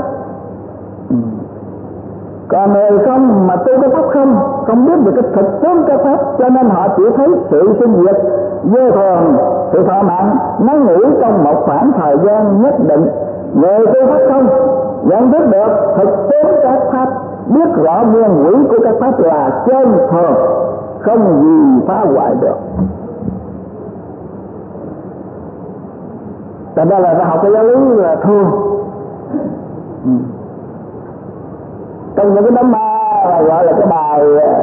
Còn người không mà tu cái pháp không, không biết được cái thực tướng các pháp, cho nên họ chỉ thấy sự sinh diệt vô thường, sự thọ mạng ngắn ngủi trong một khoảng thời gian nhất định. Người tu pháp không nhận thức được thực tướng các pháp, biết rõ nguyên lý của các pháp là chân thường, không gì phá hoại được. Thành ra là ta học cái giáo lý là thương. Ừ. Trong những cái đám ma là gọi là cái bài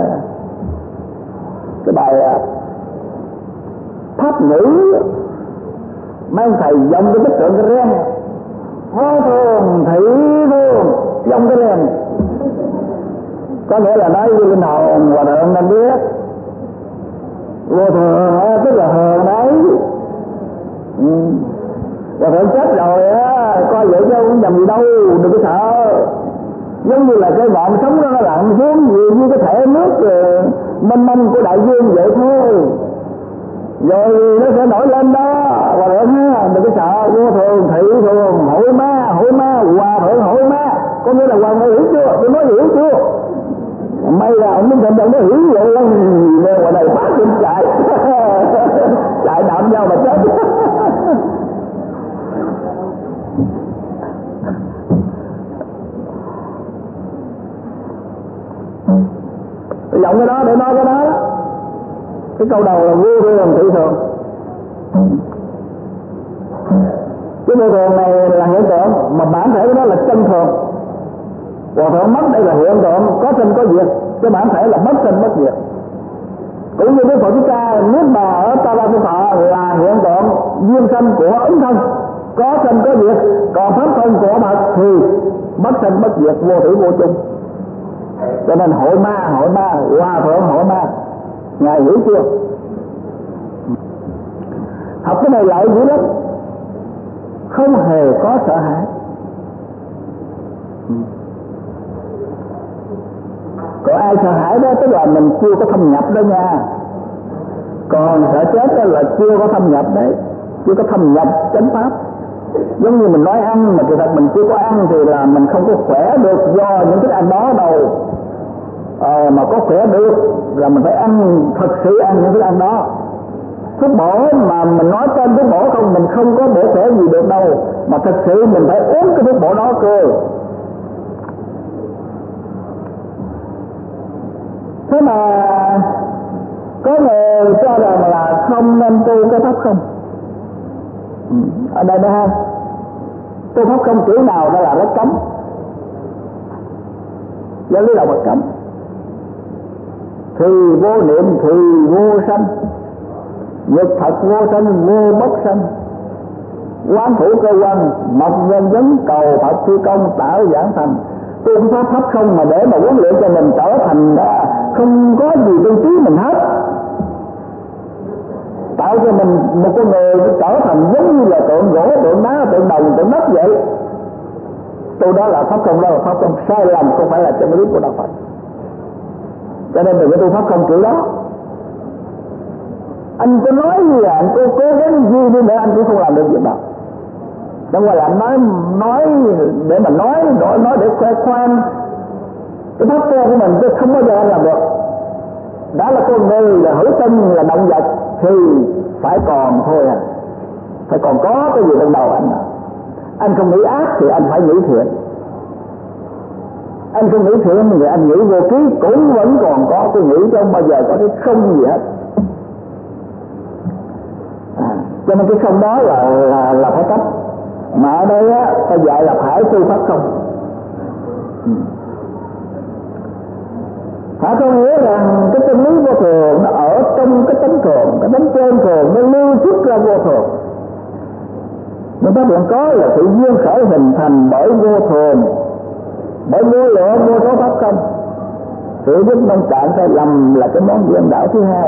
cái bài pháp ngữ mang thầy dòng cái bức tượng cái ren vô thường thị thương dòng cái ren, có nghĩa là nói với linh hồn và đời ông nên biết vô thường tức là hờn đấy. Ừ. Và phải chết rồi á, coi vậy chứ không nhầm gì đâu, đừng có sợ. Giống như là cái ngọn sóng đó nó lặn xuống như cái thẻ nước mênh mông của đại dương vậy thôi, rồi nó sẽ nổi lên đó. Và rồi ha, đừng có sợ. Vô thường thị thường hội ma, hội ma hòa thượng hội ma, có nghĩa là hòa thượng hiểu chưa, tôi nói hiểu chưa. May là ông Minh Thành nó hiểu vậy lắm, nên ngoài này phát đi chạy chạy đạm nhau mà chết. Giọng cái đó để nói cái đó đó. Cái câu đầu là vô thường thị thường. Cái vô thường này là hiện tượng, mà bản thể của nó là chân thường. Hòa thượng mất đây là hiện tượng có sinh có diệt, cái bản thể là bất sinh bất diệt. Cũng như cái Phật Thích Ca nước mà ở Ta La Phú Thọ là hiện tượng duyên sanh của ứng thân, có sinh có diệt. Còn pháp thân của Phật thì bất sinh bất diệt, vô thủy vô chung. Cho nên hội ma, hội ma, hòa thượng hội ma, ngài hiểu chưa? Học cái này lợi dữ lắm, không hề có sợ hãi. Còn ai sợ hãi đó tức là mình chưa có thâm nhập đó nha. Còn sợ chết đó là chưa có thâm nhập đấy, chưa có thâm nhập chánh pháp. Giống như mình nói ăn mà kỳ thật mình chưa có ăn thì là mình không có khỏe được do những thức ăn đó đâu. Ờ, mà có khỏe được là mình phải ăn, thật sự ăn những thức ăn đó. Thuốc bổ mà mình nói tên thuốc bổ không, mình không có bổ khỏe gì được đâu, mà thật sự mình phải uống cái thuốc bổ đó cơ. Thế mà có người cho rằng là không nên tu cái pháp không. Ở đây đây ha, tu pháp không kiểu nào đó là nó cấm, do lý đầu mà cấm. Thì vô niệm thì vô sanh, nhật thật vô sanh vô bất sanh, quán thủ cơ quan mọc nhân vấn cầu Phật thi công tạo giảng thành. Tu pháp pháp không mà để mà huấn luyện cho mình trở thành đó, không có gì trong trí mình hết, tạo cho mình một con người trở thành giống như là tượng gỗ, tượng đá, tượng đồng, tượng đất vậy. Tu đó là pháp không, đó là pháp không sai lầm, không phải là chân lý của đạo Phật. Cho nên đừng có tu pháp không kiểu đó. Anh có nói gì là anh cố cố gắng gì đi nữa anh cũng không làm được việc đó. Chẳng qua là anh nói nói để mà nói nói, nói để khoe khoang cái pháp cơ của mình, chứ không bao giờ anh làm được. Đã là con người, là hữu tinh, là động vật thì phải còn thôi à, phải còn có cái gì trong đầu anh à. Anh không nghĩ ác thì anh phải nghĩ thiện, anh không nghĩ thiện thì anh nghĩ vô ký cũng vẫn còn có cái nghĩ, chứ không bao giờ có cái không gì hết. À, cho nên cái không đó là là, là phải cách. Mà ở đây á, ta dạy là phải tu pháp không. Ừ. Phải có nghĩa rằng cái chân lý vô thường nó ở trong cái tánh thường, cái tánh trên thường nó lưu xuất ra vô thường. Nhưng pháp luận có là tự nhiên khởi hình thành bởi vô thường, bởi vô lượng vô số pháp không. Sự giúp nông cạn sai lầm là cái món duyên đạo thứ hai.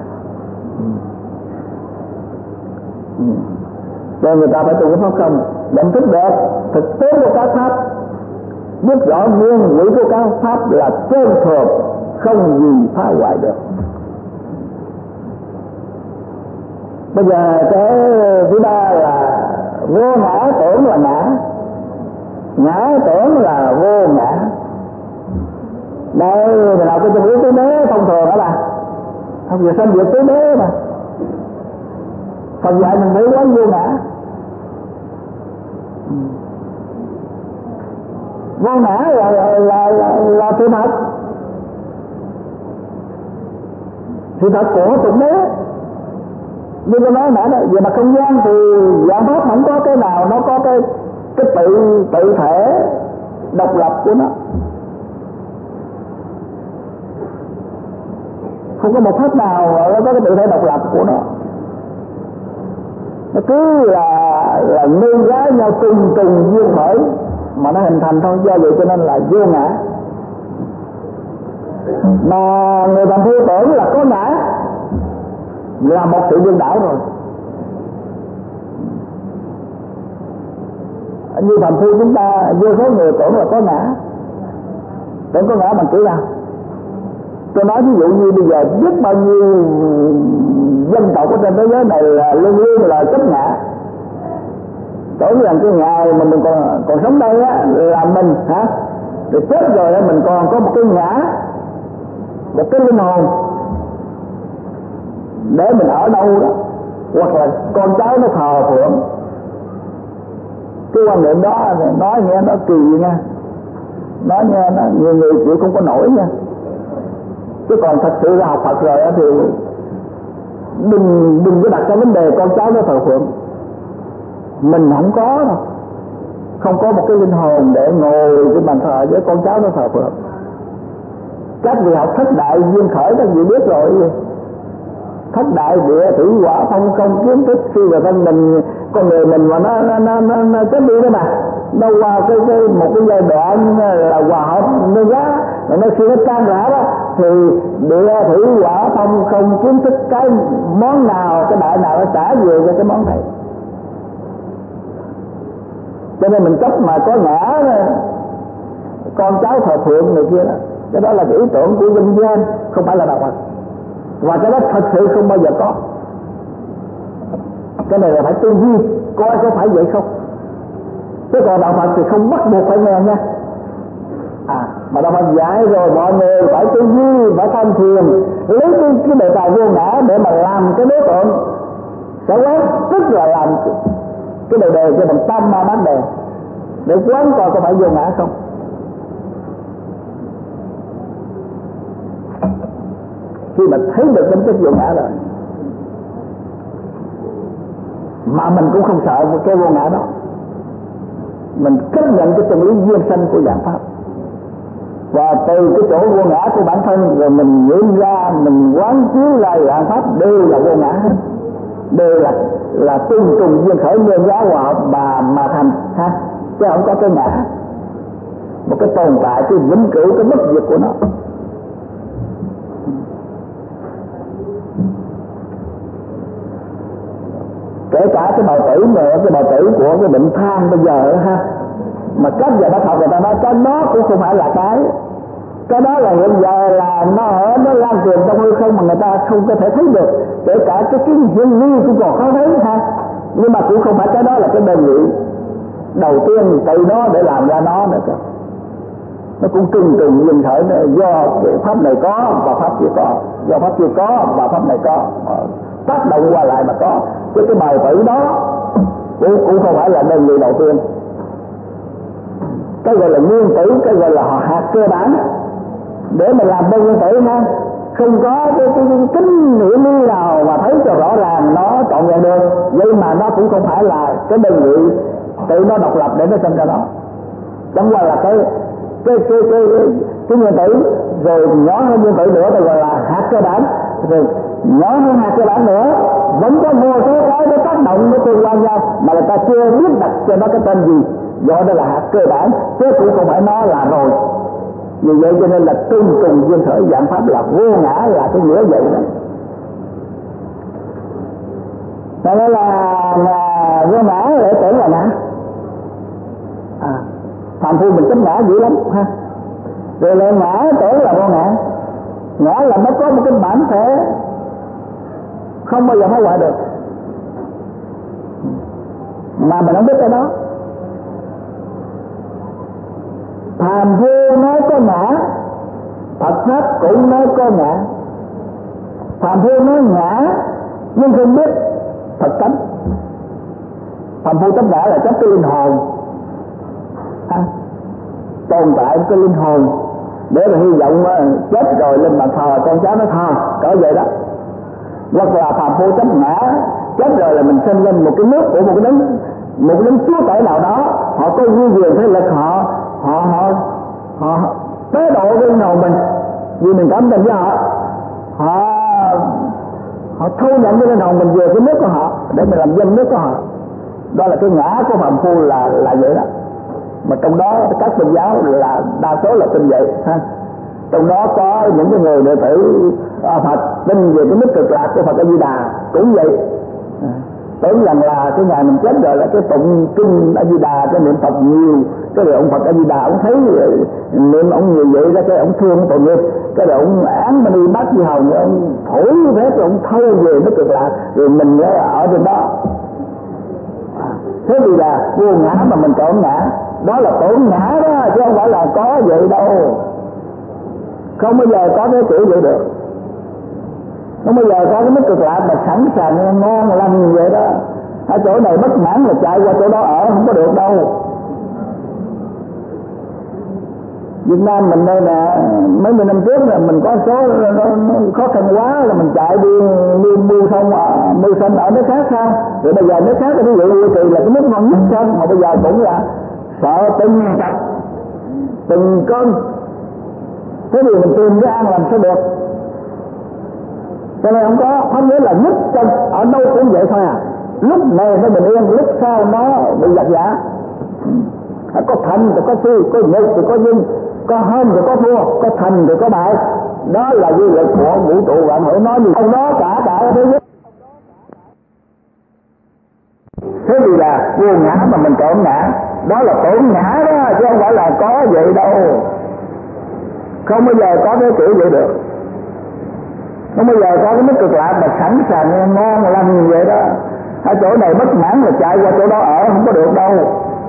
Ừ. Cho người ta phải tu cái pháp không, nhận thức được thực tế của các pháp, biết rõ nguyên lý của các pháp là chân thường, không gì phá hoại được. Bây giờ cái thứ ba là vô ngã tưởng là ngã, ngã tưởng là vô ngã. Đây là nào cái chân lý tứ đế thông thường đó bà, không vừa sanh diệt tứ đế mà. Phần dạy mình mới quán vô ngã. Vô ngã là là là, là, là sự thật, sự thật của tục đế. Như tôi nói nãy đó, về mặt không gian thì dạng pháp không có cái nào nó có cái cái tự tự thể độc lập của nó, không có một pháp nào nó có cái tự thể độc lập của nó. Nó cứ là là nương giá nhau trùng trùng duyên khởi mà nó hình thành thôi. Do vậy cho nên là vô ngã. Mà người bằng phu tưởng là có ngã là một sự điên đảo rồi. Như phàm phu chúng ta vô số người tưởng là có ngã. Tưởng có ngã bằng kiểu nào? Tôi nói ví dụ như bây giờ biết bao nhiêu dân tộc ở trên thế giới này là luôn luôn là chấp ngã. Tưởng rằng cái ngày mà mình còn còn sống đây á là mình hả? Rồi chết rồi á mình còn có một cái ngã, một cái linh hồn để mình ở đâu đó, hoặc là con cháu nó thờ phượng. Cái quan niệm đó nói nghe nó kỳ nha, nói nghe nó nhiều người chịu không có nổi nha. Chứ còn thật sự là học Phật rồi thì đừng đừng có đặt cái vấn đề con cháu nó thờ phượng. Mình không có đâu, không có một cái linh hồn để ngồi cái bàn thờ với con cháu nó thờ phượng. Các vị học thất đại duyên khởi các vị biết rồi. Thất đại địa thủy hỏa phong không kiến thức khi mà thân mình con người mình mà nó nó nó, nó, nó chết đi đó mà nó qua cái, cái một cái giai đoạn là hòa hợp nó giá mà nó khi nó tan rã đó thì địa thủy hỏa phong không kiến thức cái món nào cái đại nào nó trả về cho cái món này. Cho nên mình chấp mà có ngã con cháu thờ phượng này kia đó, cái đó là cái ý tưởng của dân gian, không phải là đạo Phật. Và cái đó thật sự không bao giờ có. Cái này là phải tư duy coi có phải vậy không. Chứ còn đạo Phật thì không bắt buộc phải nghe nha. À, mà đạo Phật dạy rồi mọi người phải tư duy, phải tham thiền, lấy cái, cái đề tài vô ngã để mà làm cái đối tượng sẽ quán, tức là làm cái đề đề cho bằng tam ma bán đề để quán coi có phải vô ngã không. Khi mà thấy được tính chất vô ngã rồi mà mình cũng không sợ cái vô ngã đó, mình chấp nhận cái chân lý duyên sanh của dạng pháp, và từ cái chỗ vô ngã của bản thân rồi mình nghiệm ra, mình quán chiếu ra dạng pháp đều là vô ngã hết, đều là là tương trùng duyên khởi nguyên giá hòa hợp mà mà thành ha, chứ không có cái ngã, một cái tồn tại, cái vĩnh cửu, cái bất diệt của nó. Kể cả cái bào tử mà cái bào tử của cái bệnh than bây giờ ha, mà các nhà bác học người ta nói cái đó cũng không phải là cái cái đó là hiện giờ là nó ở nó lan truyền trong hư không mà người ta không có thể thấy được, kể cả cái cái hiển vi cũng còn khó thấy ha, nhưng mà cũng không phải cái đó là cái đơn vị đầu tiên từ đó để làm ra nó nữa cơ. Nó cũng trùng trùng dừng khởi do cái pháp này có và pháp kia có, do pháp kia có và pháp này có, tác động qua lại mà có, chứ cái bào tử đó cũng, cũng không phải là đơn vị đầu tiên. Cái gọi là nguyên tử, cái gọi là hạt cơ bản để mà làm đơn nguyên tử ha, không có cái cái, cái kính hiển lý nào mà thấy cho rõ ràng nó trọn vẹn được, vậy mà nó cũng không phải là cái đơn vị tự nó độc lập để nó sinh ra đó. Chẳng qua là cái cái cái cái cái, cái nguyên tử rồi nhỏ hơn nguyên tử nữa, ta gọi là hạt cơ bản, rồi nhỏ hơn hạt cơ bản nữa, vẫn có vô số cái nó tác động, nó tương quan nhau mà người ta chưa biết đặt cho nó cái tên gì, do đó là hạt cơ bản chứ cũng không phải nó là rồi. Vì vậy cho nên là tương trùng duyên khởi dạng pháp là vô ngã, là cái nghĩa vậy đó. Cho nên là, là vô ngã để tưởng là ngã. À, phàm phu mình chấp ngã dữ lắm ha. Rồi lại ngã tưởng là vô ngã. Ngã là nó có một cái bản thể không bao giờ phá hoại được, mà mình không biết cái đó. Phàm phu nói có ngã, Phật pháp cũng nói có ngã. Phàm phu nói ngã nhưng không biết Phật tánh. Phàm phu chấp ngã là chấp cái linh hồn à, tồn tại cái linh hồn để mà hy vọng chết rồi lên bàn thờ con cháu nó thờ cỡ vậy đó. Hoặc là phàm phu chấp ngã, chết rồi là mình sinh lên một cái nước của một cái đấng một cái đấng chúa tể nào đó, họ có duy quyền thế lực, họ họ họ họ tế độ cái linh hồn mình vì mình cảm tình với họ, họ họ thu nhận cái linh hồn mình về cái nước của họ để mình làm dân nước của họ. Đó là cái ngã của phàm phu là là vậy đó. Mà trong đó các tôn giáo là đa số là tin vậy ha. Trong đó có những cái người đệ tử Phật tin về cái nước cực lạc của Phật A Di Đà cũng vậy, tưởng rằng là cái ngày mình chết rồi là cái tụng kinh A Di Đà, cái niệm Phật nhiều, cái rồi ông Phật A Di Đà ông thấy niệm ông nhiều vậy đó, cái ông thương tội nghiệp, cái rồi ông án mà đi bắt đi hầu, ông thổi phép rồi ông thâu về nước cực lạc, rồi mình ở trên đó. Thế thì là vô ngã mà mình tổn ngã, đó là tổn ngã đó, chứ không phải là có vậy đâu. Không bao giờ có cái kiểu vậy được. Không bao giờ có cái mức cực lạc mà sẵn sàng ngon lành như vậy đó. Ở chỗ này bất mãn là chạy qua chỗ đó ở, không có được đâu. Việt Nam mình đây là mấy mươi năm trước là mình có số nó, nó khó khăn quá là mình chạy đi đi mưu sông mưu sông ở nước khác sao? Rồi bây giờ nước khác ví dụ như Kỳ là cái nước ngon nhất sông, mà bây giờ cũng là sợ từng từng cơn. Thế thì mình tìm cái ăn làm sao được? Cho nên không có pháp nghĩa là nhất trong ở đâu cũng vậy thôi à. Lúc này nó bình yên, lúc sau nó bị giặc giả. Có thành thì có phi, có nhật thì có dinh, có hơn thì có thua, có thành thì có bại. Đó là quy luật của vũ trụ vạn hữu, nói gì ông đó cả cả thế giới. Thế thì là vô ngã mà mình trộn ngã. đó là tổn ngã đó, chứ không phải là có vậy đâu. Không bao giờ có cái kiểu vậy được. Không bao giờ có cái mức cực lạc mà sẵn sàng ngon lành như vậy đó. Ở chỗ này bất mãn là chạy qua chỗ đó ở, không có được đâu.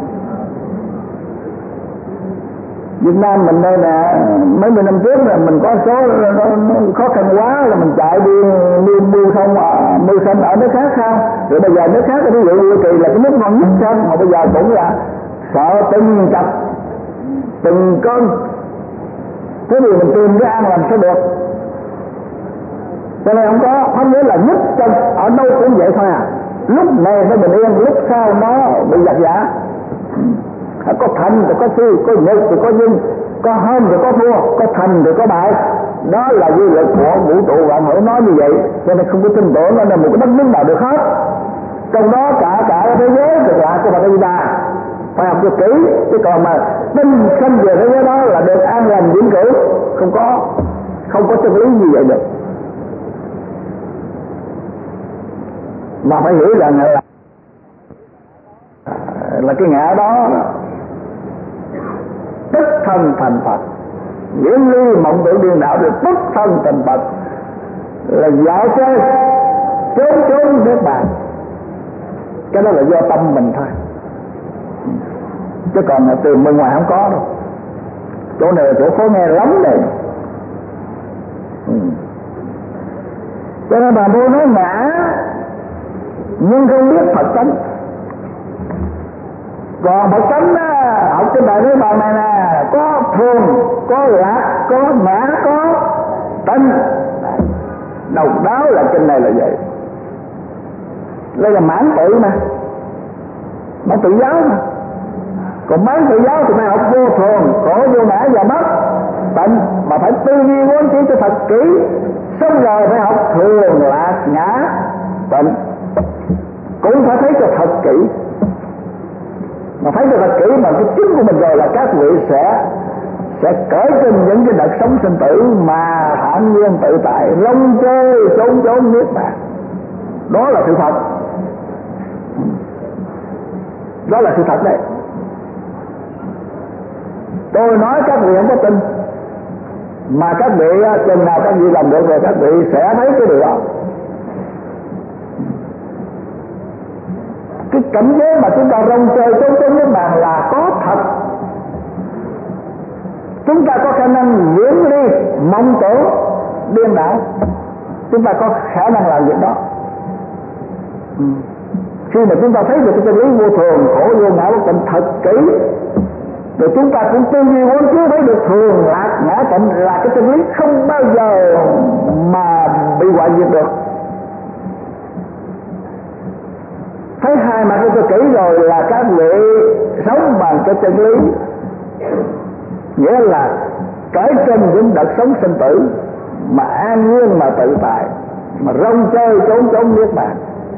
Việt Nam mình đây nè, mấy mươi năm trước là mình có số nó, nó khó khăn quá là mình chạy đi mưu mưu không mưu sinh ở nước khác không. Rồi bây giờ nước khác ví dụ như Kỳ là cái nước ngon nhất không, mà bây giờ cũng là sợ từng cặp từng cơn. Thế thì mình tìm cái an lành sẽ được. Cho nên không có pháp giới là nhất trong ở đâu cũng vậy thôi à. Lúc này nó bình yên, lúc sau nó bị giặc giả. Có thành thì có suy, có nhật thì có dinh, có hơn thì có thua, có thành thì có bại. Đó là quy luật của vũ trụ vạn hữu nói như vậy. Cho nên không có tin tưởng nó là một cái đất nước nào được hết. Trong đó cả cả thế giới cực lạc của Phật A Di Đà phải học được kỹ, chứ còn mà tin không về thế giới đó là được an lành vĩnh cửu, không có không có chân lý như vậy được. Mà phải hiểu rằng là là cái ngã đó tức thân thành Phật, diễn ly mộng tưởng điên đạo được tức thân thành Phật, là dạo chơi trốn trốn nước bạn. Cái đó là do tâm mình thôi, chứ còn từ bên ngoài không có đâu. Chỗ này là chỗ khó nghe lắm đây. Ừ. Cho nên bà vô nói ngã nhưng không biết Phật tánh. Còn Phật tánh á, học trên bài nói bài này nè, có thường, có lạc, có ngã, có tánh. Độc đáo là trên này là vậy. Đây là mãn tự mà, mãn tự giáo mà. Còn mãn tự giáo thì phải học vô thường, khổ vô ngã và mất tánh, mà phải tư duy quán chiếu cho thật kỹ. Xong rồi phải học thường, lạc, ngã, tịnh, cũng phải thấy cho thật kỹ. Mà thấy cho thật kỹ mà cái chính của mình rồi là các vị sẽ sẽ cởi trên những cái đợt sống sinh tử mà thản nhiên tự tại, lông chơi trốn trốn niết bàn. Đó là sự thật. Đó là sự thật đấy. Tôi nói các vị không có tin, mà các vị chừng nào các vị làm được rồi các vị sẽ thấy cái điều đó. Cái cảnh giới mà chúng ta rong chơi trốn trốn niết bàn là có thật. Chúng ta có khả năng diễn ly mộng tưởng điên đảo, chúng ta có khả năng làm việc đó. Ừ. Khi mà chúng ta thấy được cái chân lý vô thường, khổ vô ngã bất tịnh thật kỹ, rồi chúng ta cũng tư duy quán chiếu thấy được thường lạc ngã tịnh là cái chân lý không bao giờ mà bị hoại diệt được. Thấy hai mặt cho kỹ rồi là các vị sống bằng cái chân lý, nghĩa là cởi trên những đợt sống sinh tử mà an nhiên mà tự tại, mà rong chơi trốn trốn niết bàn.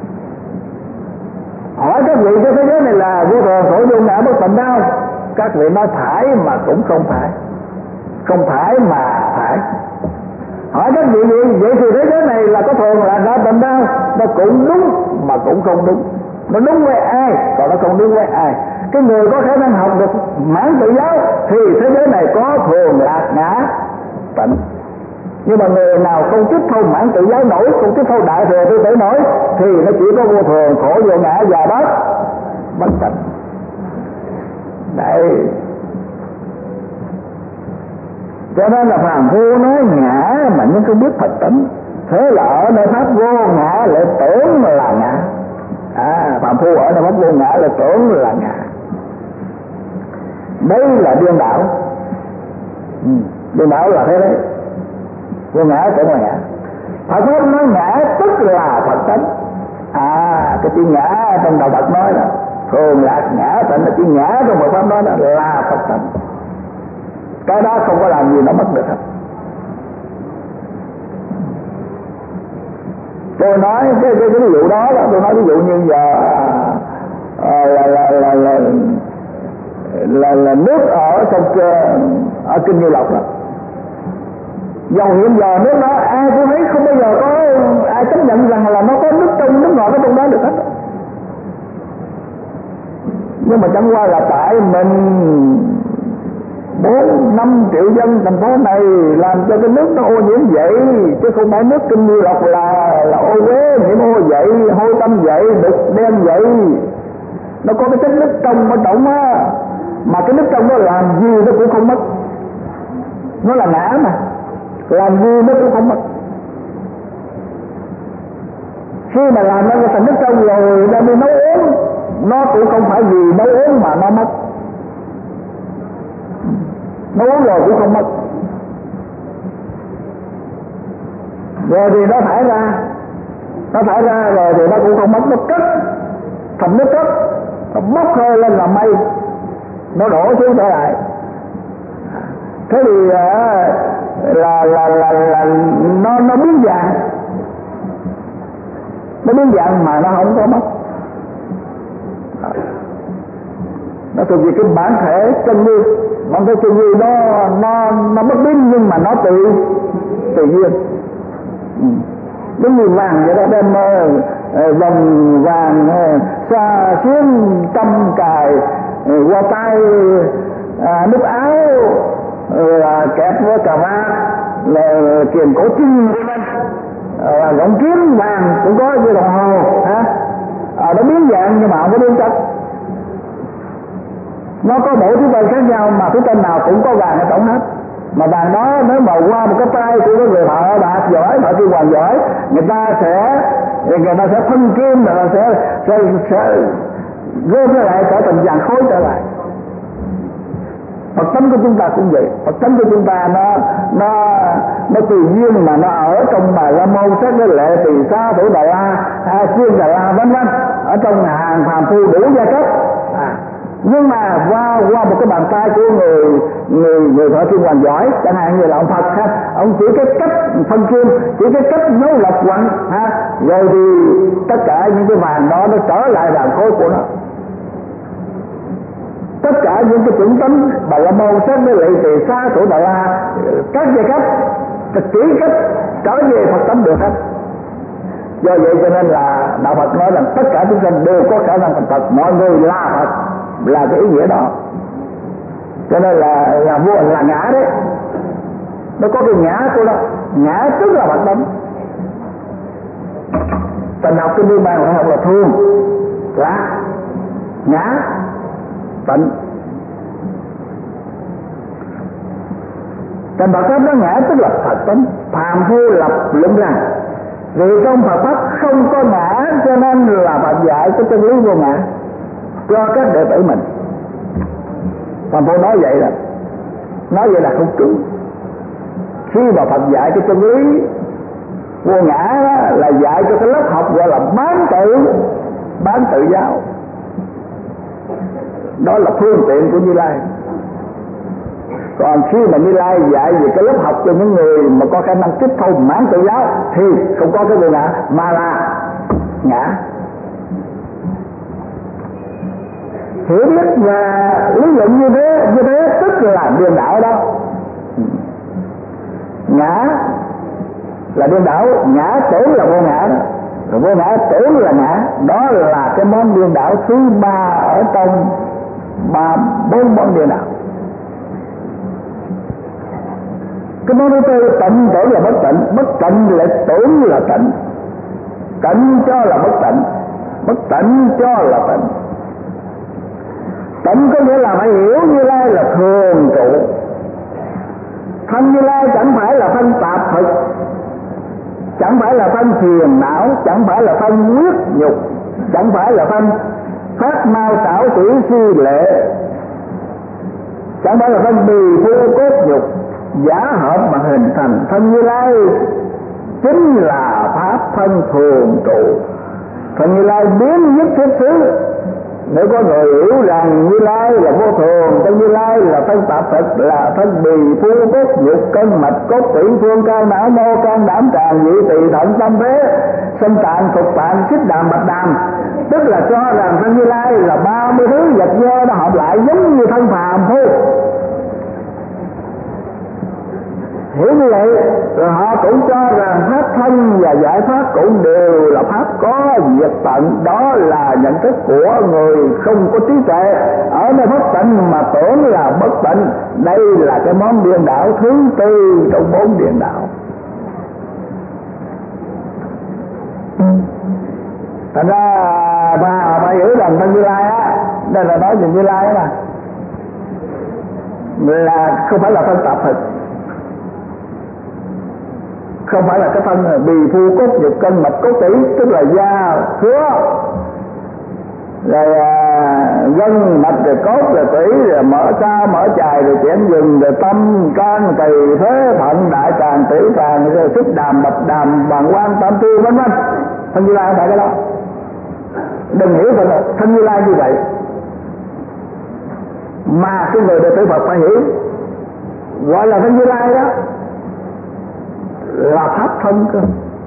Hỏi các vị cái thế giới này là vô thường khổ vô ngã bất tịnh đâu? Các vị nói phải mà cũng không phải, không phải mà phải. Hỏi các vị vậy, vậy thì thế giới này là có thường là ngã tịnh đâu? Nó cũng đúng mà cũng không đúng. Nó đúng với ai còn nó không đúng với ai. Cái người có khả năng học được mãn tự giáo thì thế giới này có thường lạc ngã tịnh. Nhưng mà người nào không tiếp thu mãn tự giáo nổi, không tiếp thu đại thừa tư tưởng nổi, thì nó chỉ có vô thường khổ vô ngã và bất bất tịnh. Đấy. Cho nên là phàm phu nói ngã mà nhưng không biết Phật tánh. Thế là ở nơi pháp vô ngã lại tưởng là ngã. À, phàm phu ở nơi pháp vô ngã lại tưởng là ngã. Đấy là điên đảo. Ừ, điên đảo là thế đấy. Vô ngã tưởng là ngã. Phật pháp nói ngã tức là Phật tánh. À, cái chữ ngã trong đạo Phật nói đó, thường lạc ngã tịnh là chữ ngã trong Phật pháp nói đó là Phật tánh. Cái đó không có làm gì nó mất được hết. Tôi nói cái, cái, cái ví dụ đó, đó tôi nói ví dụ như giờ à, là, là, là, là, là, là nước ở sông ở Kinh Nhiêu Lộc đó, dầu hiện giờ nước đó ai cũng thấy không bao giờ có ai chấp nhận rằng là nó có nước trong nước ngọt ở trong đó được hết. Nhưng mà chẳng qua là tại mình bốn năm triệu dân thành phố này làm cho cái nước nó ô nhiễm vậy, chứ không phải nước Kinh Nhiêu Lộc là là ô uế nhiễm ô vậy, hôi tanh vậy, đục đen vậy. Nó có cái chất nước trong ở trọng á, mà cái nước trong nó làm gì nó cũng không mất. Nó là ngã mà, làm gì nó cũng không mất. Khi mà làm nó thành nước trong rồi đem đi nấu uống, nó cũng không phải vì nấu uống mà nó mất. Nấu uống rồi cũng không mất. Rồi thì nó thải ra, nó thải ra rồi thì nó cũng không mất, nó cất thành nước cất, nó bốc hơi lên là mây, nó đổ xuống trở lại. Thế thì là là là, là, là nó nó biến dạng, nó biến dạng mà nó không có mất. Nó thuộc về cái bản thể chân nguyên. Bản thể chân nguyên nó nó nó bất biến nhưng mà nó tự tự nhiên. Ừ. Giống như vàng vậy đó, đem uh, vòng vàng uh, xoa xuyến trăm cài uh, qua tay uh, nút áo uh, kẹp với cà vạt là kiềm cổ chân uh, gọng kiếm vàng cũng có như đồng hồ hả? À, nó biến dạng nhưng mà không có biến chất. Nó có mỗi thứ tên khác nhau mà thứ tên nào cũng có vàng ở tổng hết. Mà vàng đó nếu mà qua một cái tay của cái người thợ bạc giỏi, thợ kim hoàn giỏi, người ta sẽ người ta sẽ phân kim, người ta sẽ sẽ, sẽ gom nó lại trở thành vàng khối trở lại. Phật tánh của chúng ta cũng vậy. Phật tánh của chúng ta nó nó nó tùy duyên mà nó ở trong Bà La Môn, Sát Đế Lệ, Tỳ Xá, Thủ Đà La, Chuyên Đà La vân vân, ở trong hàng phàm phu đủ giai cấp. À, nhưng mà qua qua một cái bàn tay của người người người thợ kim hoàn giỏi, chẳng hạn như là ông Phật ha, ông chỉ cái cách phân kim, chỉ cái cách nấu lọc quặng ha, rồi thì tất cả những cái vàng đó nó trở lại vàng khối của nó. Tất cả những cái chủng tánh Bà La Môn, Sát Đế Lệ, Tỳ Xá, Thủ Đà La, các giai cấp chỉ cách trở về Phật tánh được hết. Do vậy cho nên là đạo Phật nói rằng tất cả chúng sanh đều có khả năng thành Phật, mọi người là Phật, là cái ý nghĩa đó. Cho nên là là vô là ngã đấy, nó có cái ngã của nó, ngã tức là Phật tánh. Tình học cái niết bàn phải học là thương, là ngã, tịnh. Thành Phật pháp nó ngã tức là Phật tánh. Phàm phu lập luận rằng vì trong Phật pháp không có ngã cho nên là Phật dạy cái chân lý vô ngã cho các đệ tử mình. Phàm phu nói vậy là nói vậy là không trúng. Khi mà Phật dạy cái chân lý vô ngã đó, là dạy cho cái lớp học gọi là bán tự bán tự giáo. Đó là phương tiện của Như Lai. Còn khi mà Như Lai dạy về cái lớp học cho những người mà có khả năng tiếp thu mãn tự giáo thì không có cái vô ngã mà là ngã. Hiểu biết và lý luận như thế như thế tức là điên đảo đó. Ngã là điên đảo, ngã tưởng là vô ngã đó. Rồi vô ngã tưởng là ngã, đó là cái món điên đảo thứ ba ở trong ba bốn món điên đảo. Cái món thứ tư tịnh tưởng là bất tịnh, bất tịnh lại tưởng là tịnh, tịnh cho là bất tịnh, bất tịnh cho là tịnh. Tịnh có nghĩa là phải hiểu Như Lai là thường trụ. Thân Như Lai chẳng phải là thân tạp thực, chẳng phải là thân phiền não, chẳng phải là thân huyết nhục, chẳng phải là thân phát mau xảo sĩ suy lệ, chẳng phải là thân bì phu cốt nhục giả hợp mà hình thành. Thân Như Lai chính là pháp thân thường trụ. Thân Như Lai biến nhất thiết xứ. Nếu có người hiểu rằng Như Lai là vô thường, thân Như Lai là thân tạp thực, là thân bì phu cốt nhục cân mạch cốt tủy phương can não mô can đảm tràng nhị tỳ thận tâm phế sinh tạng thục tạng xích đàm bạch đàm, tức là cho rằng thân Như Lai là ba mươi thứ vật do nó hợp lại giống như thân phàm thôi. Hiểu như vậy rồi họ cũng cho rằng pháp thân và giải thoát cũng đều là pháp có diệt tận, đó là nhận thức của người không có trí tuệ. Ở nơi bất tịnh mà tưởng là bất tịnh, đây là cái món điên đảo thứ tư trong bốn điên đảo. Thành ra bà bà hiểu rằng thân Như Lai á, đây là nói về Như Lai á mà, là không phải là thân tạp thực, không phải là cái thân bì phu cốt nhục cân mạch cốt tủy, tức là da khứa rồi à, gân mạch rồi cốt rồi tủy rồi mỡ xa mỡ chài rồi chẻn gừng rồi tâm can tỳ phế thận đại tràng tiểu tràng rồi xúc đàm bạch đàm bàng quan tam tiêu vân vân. Thân Như Lai không phải cái đó. Đừng hiểu thân, thân Như Lai như vậy, mà cái người đệ tử Phật phải hiểu, gọi là thân Như Lai đó là pháp thân cơ.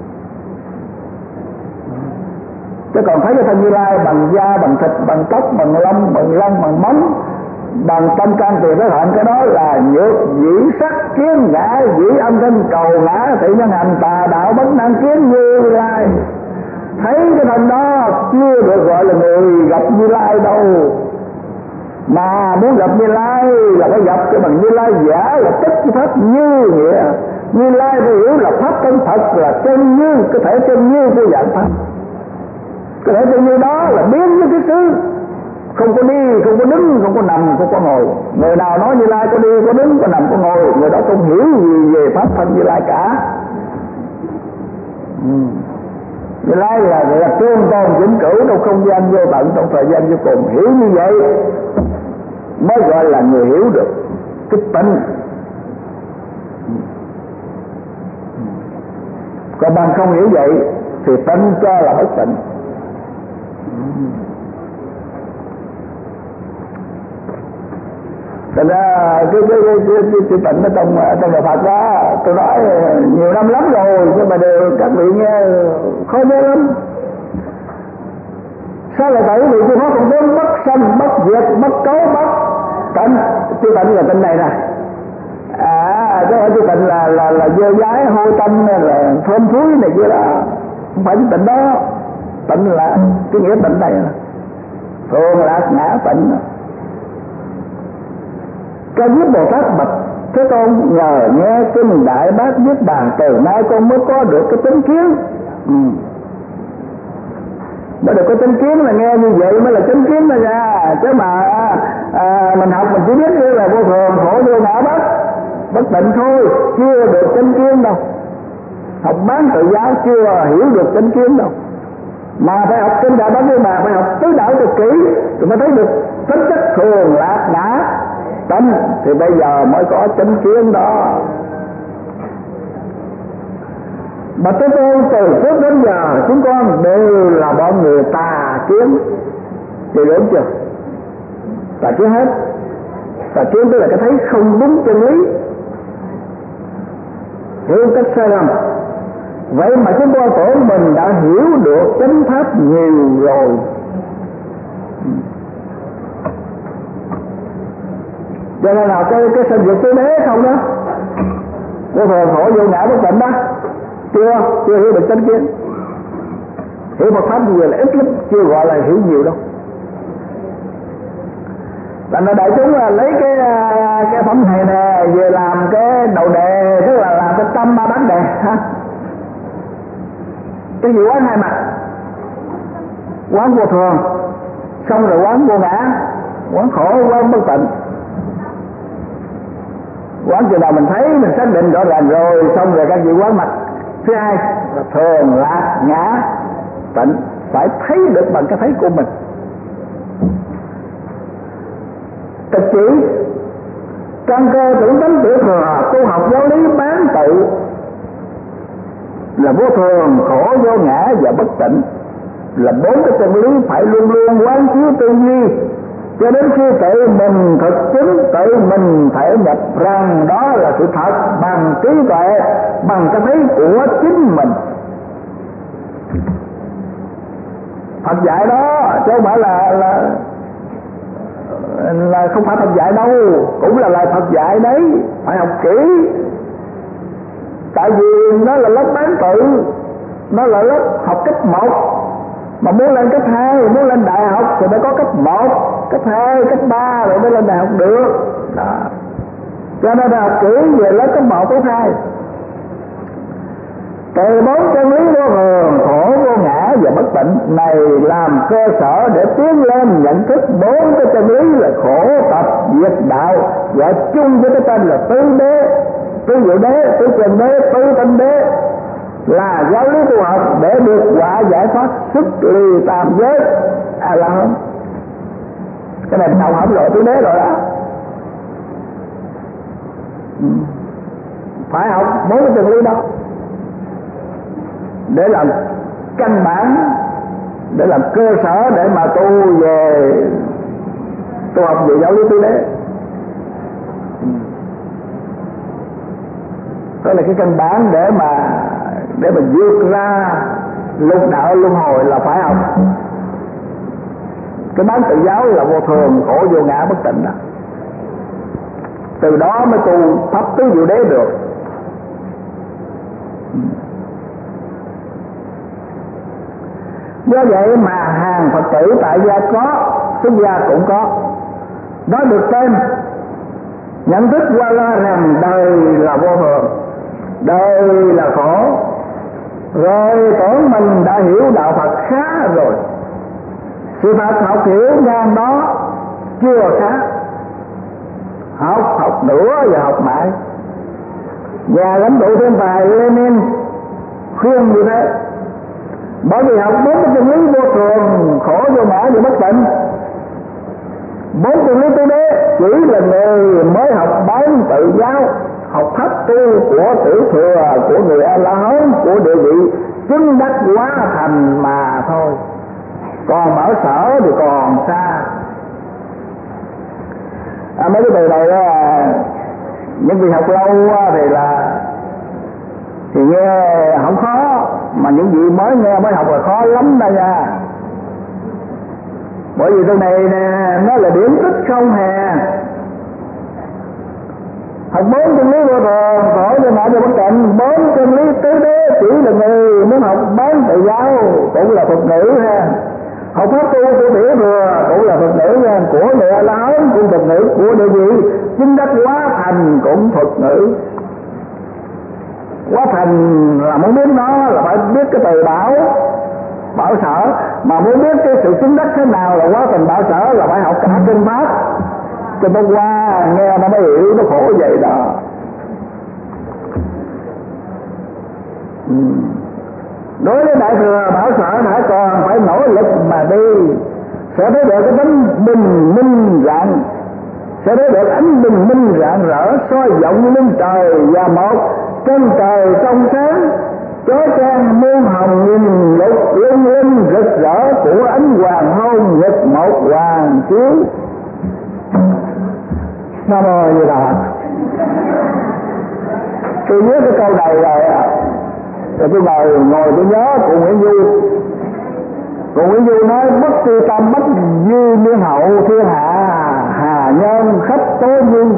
Chứ còn thấy cái thân Như Lai bằng da, bằng thịt, bằng tóc, bằng lông, bằng lông, bằng móng, bằng tâm can tiền cái thận, cái đó là nhược dĩ sắc kiến ngã dĩ âm thanh cầu ngã thị nhân hành tà đạo bất năng kiến Như Lai. Thấy cái thân đó chưa được gọi là người gặp Như Lai đâu, mà muốn gặp Như Lai là phải gặp cái bằng Như Lai giả, là tất chi pháp như nghĩa. Như Lai phải hiểu là pháp thân thật, là chân như, cái thể chân như của dạng pháp. Cái thể chân như đó là biến với cái xứ, không có đi, không có đứng, không có nằm, không có ngồi. Người nào nói Như Lai có đi, có đứng, có nằm, có ngồi, người đó không hiểu gì về pháp thân Như Lai cả. ừ. Như Lai là là tương tôn vĩnh cửu trong không gian vô tận, trong thời gian vô cùng. Hiểu như vậy mới gọi là người hiểu được cái tịnh. Còn bằng không hiểu vậy thì tịnh cho là bất tịnh. Thành ra cái cái cái cái, cái, cái tịnh ở trong trong đạo Phật đó, tôi nói nhiều năm lắm rồi nhưng mà đều các vị nghe khó nhớ lắm. Sao lại tại vì chư Pháp không đến bất sanh, bất diệt, bất cấu, bất tịnh. Chư tịnh là tịnh này nè. À, chứ không chư tịnh là là là dơ dái, hôi tanh, là thơm thúi này kia đó. Không phải chư tịnh đó. Tịnh là cái nghĩa tịnh này là thường lạc ngã tịnh. Ca Diếp Bồ Tát bạch Thế Tôn, nhờ nghe kinh Đại Bát Niết Bàn, từ nay con mới có được cái chánh kiến. ừ. Mới được có chánh kiến là nghe như vậy mới là chánh kiến đó ra. Chứ mà à, mình học mình chỉ biết như là vô thường, khổ vô ngã bất bất tịnh thôi, chưa được chánh kiến đâu. Học bán tự giáo chưa hiểu được chánh kiến đâu, mà phải học kinh Đại Bát Niết Bàn, phải học tứ đạo cực kỹ thì mới thấy được tính chất thường lạc ngã tánh, thì bây giờ mới có chánh kiến đó. Mà Thế Tôn, từ trước đến giờ chúng con đều là bọn người tà kiến, thì đúng chưa? Tà kiến hết. Tà kiến tức là cái thấy không đúng chân lý, hiểu cách sai lầm. Vậy mà chúng con tưởng mình đã hiểu được chánh pháp nhiều rồi. Cho nên là cái cái sinh diệt tứ đế không đó, vô thường khổ vô ngã bất tịnh đó, chưa chưa hiểu được chánh kiến. Hiểu Phật pháp gì là ít lắm, chưa gọi là hiểu nhiều đâu. Thành ra đại chúng là lấy cái cái phẩm này nè về làm cái đầu đề, tức là làm cái tâm ba bát đề ha. Cái gì quán hai mặt, quán vô thường, xong rồi quán vô ngã, quán khổ, quán bất tịnh. Quán chừng nào mình thấy mình xác định rõ ràng rồi, xong rồi các vị quán mặt thứ hai là thường lạc ngã tịnh, phải thấy được bằng cái thấy của mình. Thực chỉ căn cơ tưởng tánh tiểu thừa, tu học giáo lý bán tự là vô thường, khổ, vô ngã và bất tịnh, là bốn cái chân lý phải luôn luôn quán chiếu tư duy, cho đến khi tự mình thực chứng, tự mình thể nhập rằng đó là sự thật bằng trí tuệ, bằng cái thấy của chính mình. Phật dạy đó chứ không phải là là là không phải Phật dạy đâu, cũng là lời Phật dạy đấy, phải học kỹ. Tại vì nó là lớp bán tự, nó là lớp học cách một, Mà muốn lên cấp hai, muốn lên đại học thì phải có cấp một, cấp hai, cấp ba rồi mới lên đại học được. Đó. Cho nên là học kỹ về lớp cấp một, cấp hai. Từ bốn chân lý vô thường, khổ vô ngã và bất tịnh này làm cơ sở để tiến lên nhận thức bốn cái chân lý là khổ tập diệt đạo, gọi chung với cái tên là tứ đế, tứ diệu đế, tứ trần đế, tứ tinh đế, là giáo lý tu học để được quả giải thoát xuất ly tam giới a la hán. Cái này đầu học rồi tứ đế rồi đó. Phải học bốn cái chân lý đó để làm căn bản, để làm cơ sở để mà tu về tu học về giáo lý tứ đế. Đó là cái căn bản để mà để mà vượt ra lục đạo luân hồi là phải học. Cái bán tự giáo là vô thường, khổ vô ngã bất tịnh đó. Từ đó mới tu pháp tứ diệu đế được. Do vậy mà hàng Phật tử tại gia có, xuất gia cũng có. Đó được tên nhận thức qua la rằng đời là vô thường, đời là khổ. Rồi tưởng mình đã hiểu đạo Phật khá rồi. Sự thật học hiểu ngang đó chưa khá. Học, học nữa và học mãi. Nhà lãnh tụ thiên tài Lenin khuyên như thế. Bởi vì học bốn cái chân lý vô thường, khổ vô ngã và bất tịnh, bốn chân lý tứ đế chỉ là người mới học bán tự giáo, học pháp tu của tiểu thừa, của người A La Hán, của địa vị chứng đắc hóa thành mà thôi. Còn bảo sở thì còn xa. À, mấy cái từ này đó, những vị học lâu thì là thì nghe không khó, mà những vị mới nghe mới học là khó lắm đó nha. Bởi vì từ này nè, nó là điểm tích không hè. Học bốn chân lý vô thường, khổ vô ngã vô bất tịnh, bốn chân lý tứ đế chỉ là người muốn học bán tự giáo cũng là Phật ngữ ha. Học pháp tu của tiểu thừa cũng là Phật ngữ nha, của người A La Hán cũng Phật ngữ, của địa vị chứng đắc hóa thành cũng Phật ngữ. Hóa thành là muốn biết nó là phải biết cái từ bảo bảo sở, mà muốn biết cái sự chứng đắc thế nào là hóa thành bảo sở là phải học cả kinh pháp cho nó qua nghe nó mới hiểu, nó khổ vậy đó. Ừ. Đối với đại thừa bảo sở hãy còn phải nỗ lực mà đi, sẽ thấy được cái tánh bình minh rạng, sẽ thấy được ánh bình minh rạng rỡ soi rộng lên trời, và một chân trời trong sáng chói chang muôn hồng nghìn lục lung linh rực rỡ của ánh hoàng hôn nhật một hoàng chiếu. Nam mô Như Lai. Tôi nhớ cái câu này rồi, rồi tôi ngồi ngồi tôi nhớ cụ Nguyễn Du. Cụ Nguyễn Du nói bất tri tâm bất dư niên hậu, thiên hạ hà nhân khách tố duyên.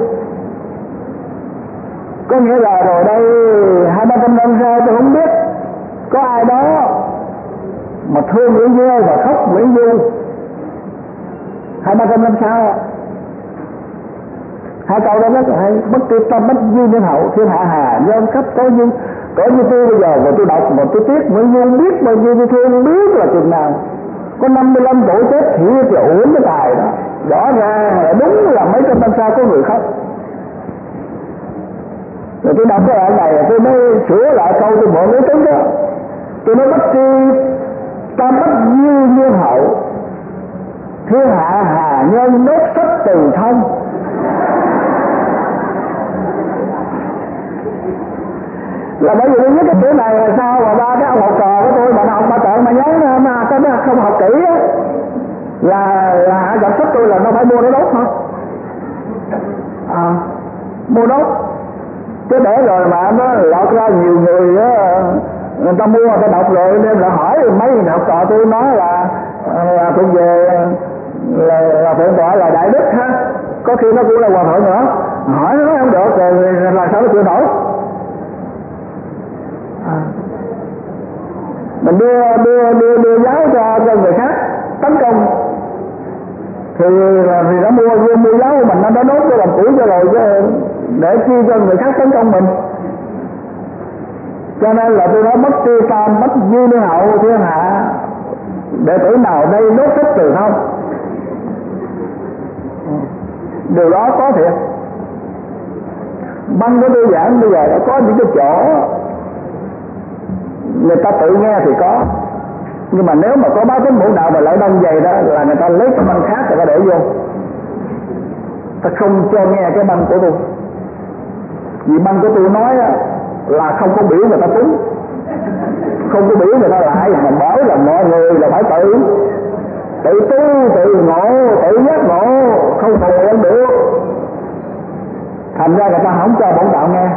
Có nghĩa là rồi đây hai ba trăm năm sau tôi không biết có ai đó mà thương Nguyễn Du và khóc Nguyễn Du hai ba trăm năm sau. Hai câu đó rất là hay. Bất tri tâm bất dư niên hậu, thiên hạ hà nhân khách tố duyên. Cỡ như tôi bây giờ mà tôi đọc mà tôi tiếc Nguyễn Du biết bao nhiêu, tôi thương biết là chừng nào. Có năm mươi lăm tuổi chết thiệt là uổng cái tài đó. Rõ ràng là đúng là mấy trăm năm sau có người khóc. Rồi tôi đọc cái đoạn này tôi mới sửa lại câu tôi bộ lý tính đó. Tôi nói bất tri tâm bất dư niên hậu, thiên hạ hà nhân nốt sách từ thông. Là bởi vì tôi biết cái chữ này là sao mà ba cái ông học trò của tôi mà học ba trận mà nhớ mà cái nó không học kỹ á, là là gặp sách tôi là nó phải mua để đốt hả? À, mua đốt. Chứ để rồi mà nó lọt ra nhiều người á, người ta mua người ta đọc rồi nên là hỏi mấy người học trò tôi nói là, là thuộc về là, là thượng tọa là đại đức ha, có khi nó cũng là hòa thượng nữa, hỏi nó nói không được rồi là sao nó chịu nổi. À. Mình đưa đưa đưa đưa giáo cho cho thì nó mua mua mua dấu mình, nó đốt cho làm củi cho rồi chứ để chi cho người khác tấn công mình. Cho nên là tôi nói bất tri tam bất duy ni hậu thiên hạ, đệ tử nào đây đốt sách từ không? Điều đó có thiệt. Băng của tôi giảng bây giờ đã có những cái chỗ người ta tự nghe thì có, nhưng mà nếu mà có báo tính mũ đạo mà lại đông dày đó là người ta lấy cái băng khác người ta để vô, ta không cho nghe cái băng của tôi. Vì băng của tôi nói là không có biểu người ta cúng, không có biểu người ta lại, mà bảo là mọi người là phải tự tự tu, tự ngộ, tự giác ngộ, không thể không được. Thành ra người ta không cho bổn đạo nghe,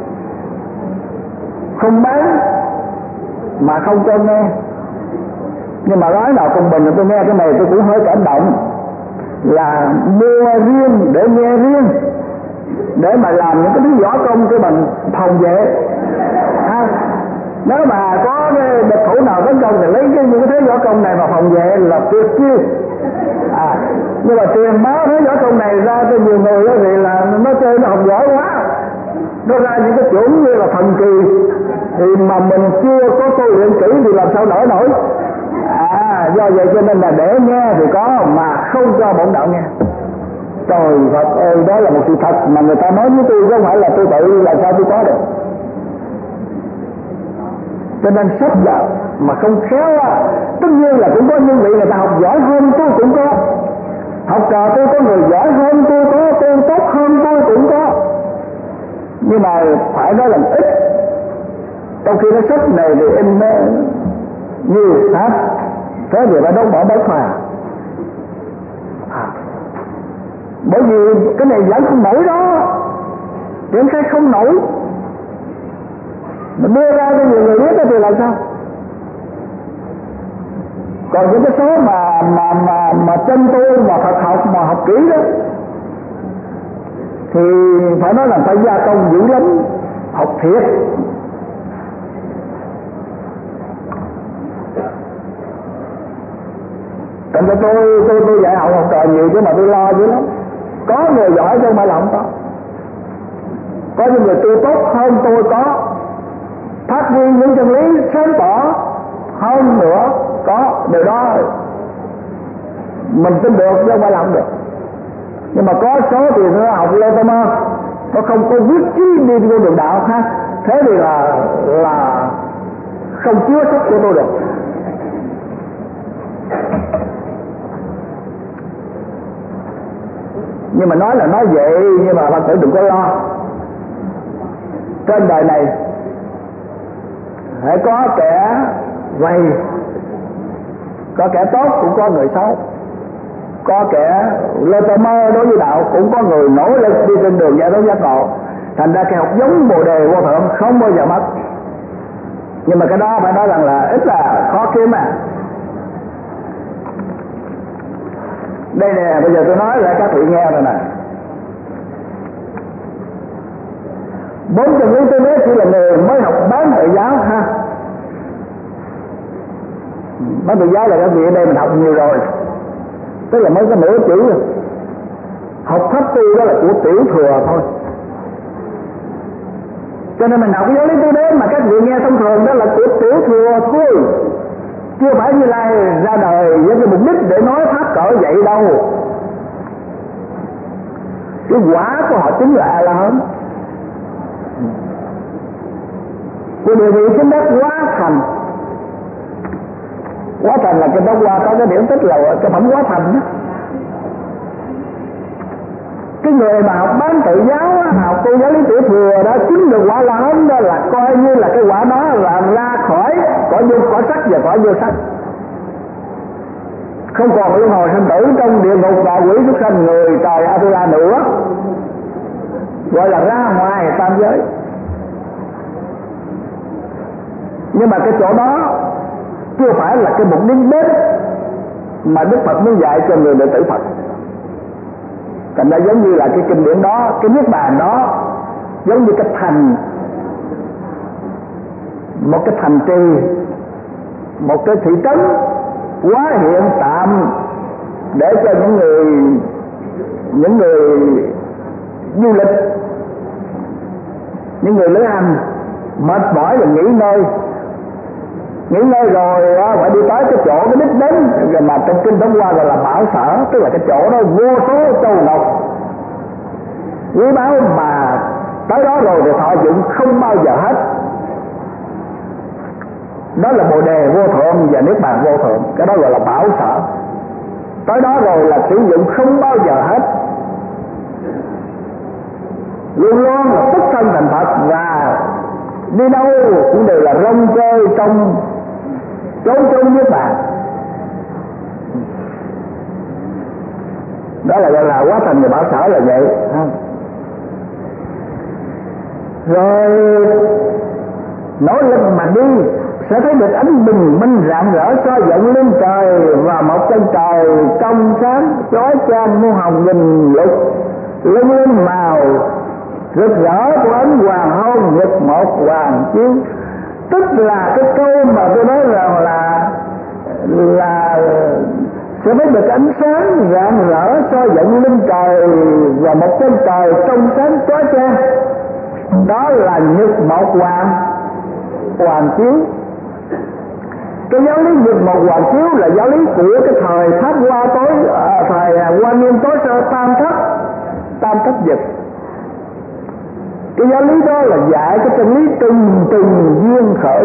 không bán mà không cho nghe. Nhưng mà nói nào cùng mình, tôi nghe cái này tôi cũng hơi cảm động, là mua riêng để nghe riêng, để mà làm những cái thứ võ công cái bằng phòng vệ ha. Nếu mà có cái địch thủ nào tấn công thì lấy cái những cái thế võ công này mà phòng vệ là tuyệt chiêu à. Nhưng mà truyền bá thế võ công này ra cho nhiều người đó thì là nó chơi nó học giỏi quá, nó ra những cái chuẩn như là thần kỳ, thì mà mình chưa có tu luyện kỹ thì làm sao nổi nổi à. Do vậy cho nên là để nghe thì có, mà không cho bổn đạo nghe. Trời Phật ơi, đó là một sự thật mà người ta nói với tôi, không phải là tôi tự làm sao tôi có được. Cho nên sách đạo mà không khéo á, tất nhiên là cũng có những vị người ta học giỏi hơn tôi cũng có, học trò tôi có người giỏi hơn tôi có, tôi tốt hơn tôi cũng có, nhưng mà phải nói là ít. Trong khi nó sách này thì in nhiều hết, thế thì phải đóng bỏ bớt mà à. Bởi vì cái này vẫn không nổi đó, triển khai không nổi, mình đưa ra cho nhiều người biết đó thì làm sao? Còn những cái số mà mà mà mà chân tu mà Phật học mà học kỹ đó thì phải nói là phải gia công dữ lắm, học thiệt. Còn cho tôi tôi tôi dạy học học trò nhiều chứ mà tôi lo dữ lắm. Có người giỏi chứ không phải là không có, có những người tu tốt hơn tôi có, phát huy những chân lý sáng tỏ hơn nữa có. Điều đó mình tin được chứ không phải làm được. Nhưng mà có số thì nó học lê tâm ơn, nó không có quyết chí đi vô đường đạo ha, thế thì là là không chứa sách của tôi được. Nhưng mà nói là nói vậy, nhưng mà Phật tử đừng có lo. Trên đời này hãy có kẻ vầy, có kẻ tốt cũng có người xấu, có kẻ lơ tơ mơ đối với đạo cũng có người nỗ lực đi trên đường giải thoát giác ngộ. Thành ra cái học giống bồ đề vô thượng không bao giờ mất. Nhưng mà cái đó phải nói rằng là ít là khó kiếm à. Đây nè, bây giờ tôi nói lại các vị nghe rồi nè. Bốn chân lý tôi nói chỉ là người mới học bán tự giáo ha. Bán tự giáo là các vị ở đây mình học nhiều rồi, tức là mới có nửa chữ. Học pháp tu đó là của tiểu thừa thôi. Cho nên mình học cái giáo lý tứ đế mà các vị nghe thông thường đó là của tiểu thừa thôi, chưa phải Như Lai ra đời với cái mục đích để nói pháp cỡ vậy đâu. Cái quả của họ chính là A-la-hán, của địa vị chính đắc hóa thành. Hóa thành là cái đó qua có cái điểm tích là cái phẩm hóa thành đó. Cái người mà học bán tự giáo á, học tu giáo lý tiểu thừa đó, chính được quả La-hán đó, là coi như là cái quả đó làm ra khỏi cõi vô cõi sắc và cõi vô sắc, không còn luân hồi sinh tử trong địa ngục và quỷ súc sanh người trời Atula nữa, gọi là ra ngoài tam giới. Nhưng mà cái chỗ đó chưa phải là cái mục đích đến mà Đức Phật muốn dạy cho người đệ tử Phật. Thành ra giống như là cái kinh điển đó, cái niết bàn đó giống như cái thành, một cái thành trì, một cái thị trấn hóa hiện tạm để cho những người những người du lịch, những người lữ hành mệt mỏi rồi nghỉ ngơi, nghỉ ngơi rồi phải đi tới cái chỗ cái đích đến, rồi mà trong kinh Pháp Hoa gọi là bảo sở, tức là cái chỗ đó vô số châu ngọc quý báu, mà tới đó rồi thì thọ dụng không bao giờ hết. Đó là bồ đề vô thượng và niết bàn vô thượng, cái đó gọi là bảo sở. Tới đó rồi là sử dụng không bao giờ hết, luôn luôn là tức thân thành Phật, và đi đâu cũng đều là rong chơi trong chốn chốn niết bàn. Đó là gọi là quá thành người bảo sở là vậy. Rồi nỗ lực mà đi sẽ thấy được ánh bình minh rạng rỡ soi rộng lên trời, và một chân trời trong sáng chói chang muôn hồng nghìn lục, lung linh màu rực rỡ của ánh hoàng hôn nhật một hoàng chiếu. Tức là cái câu mà tôi nói rằng là là sẽ thấy được ánh sáng rạng rỡ soi rộng lên trời, và một chân trời trong sáng chói chang, đó là nhật một hoàng hoàng chiếu. Cái giáo lý nhật một hoàng chiếu là giáo lý của cái thời Pháp Hoa tối, à, thời Hoa Nghiêm tối sơ tam thất tam thất nhật. Cái giáo lý đó là dạy cái chân lý trùng trùng duyên khởi,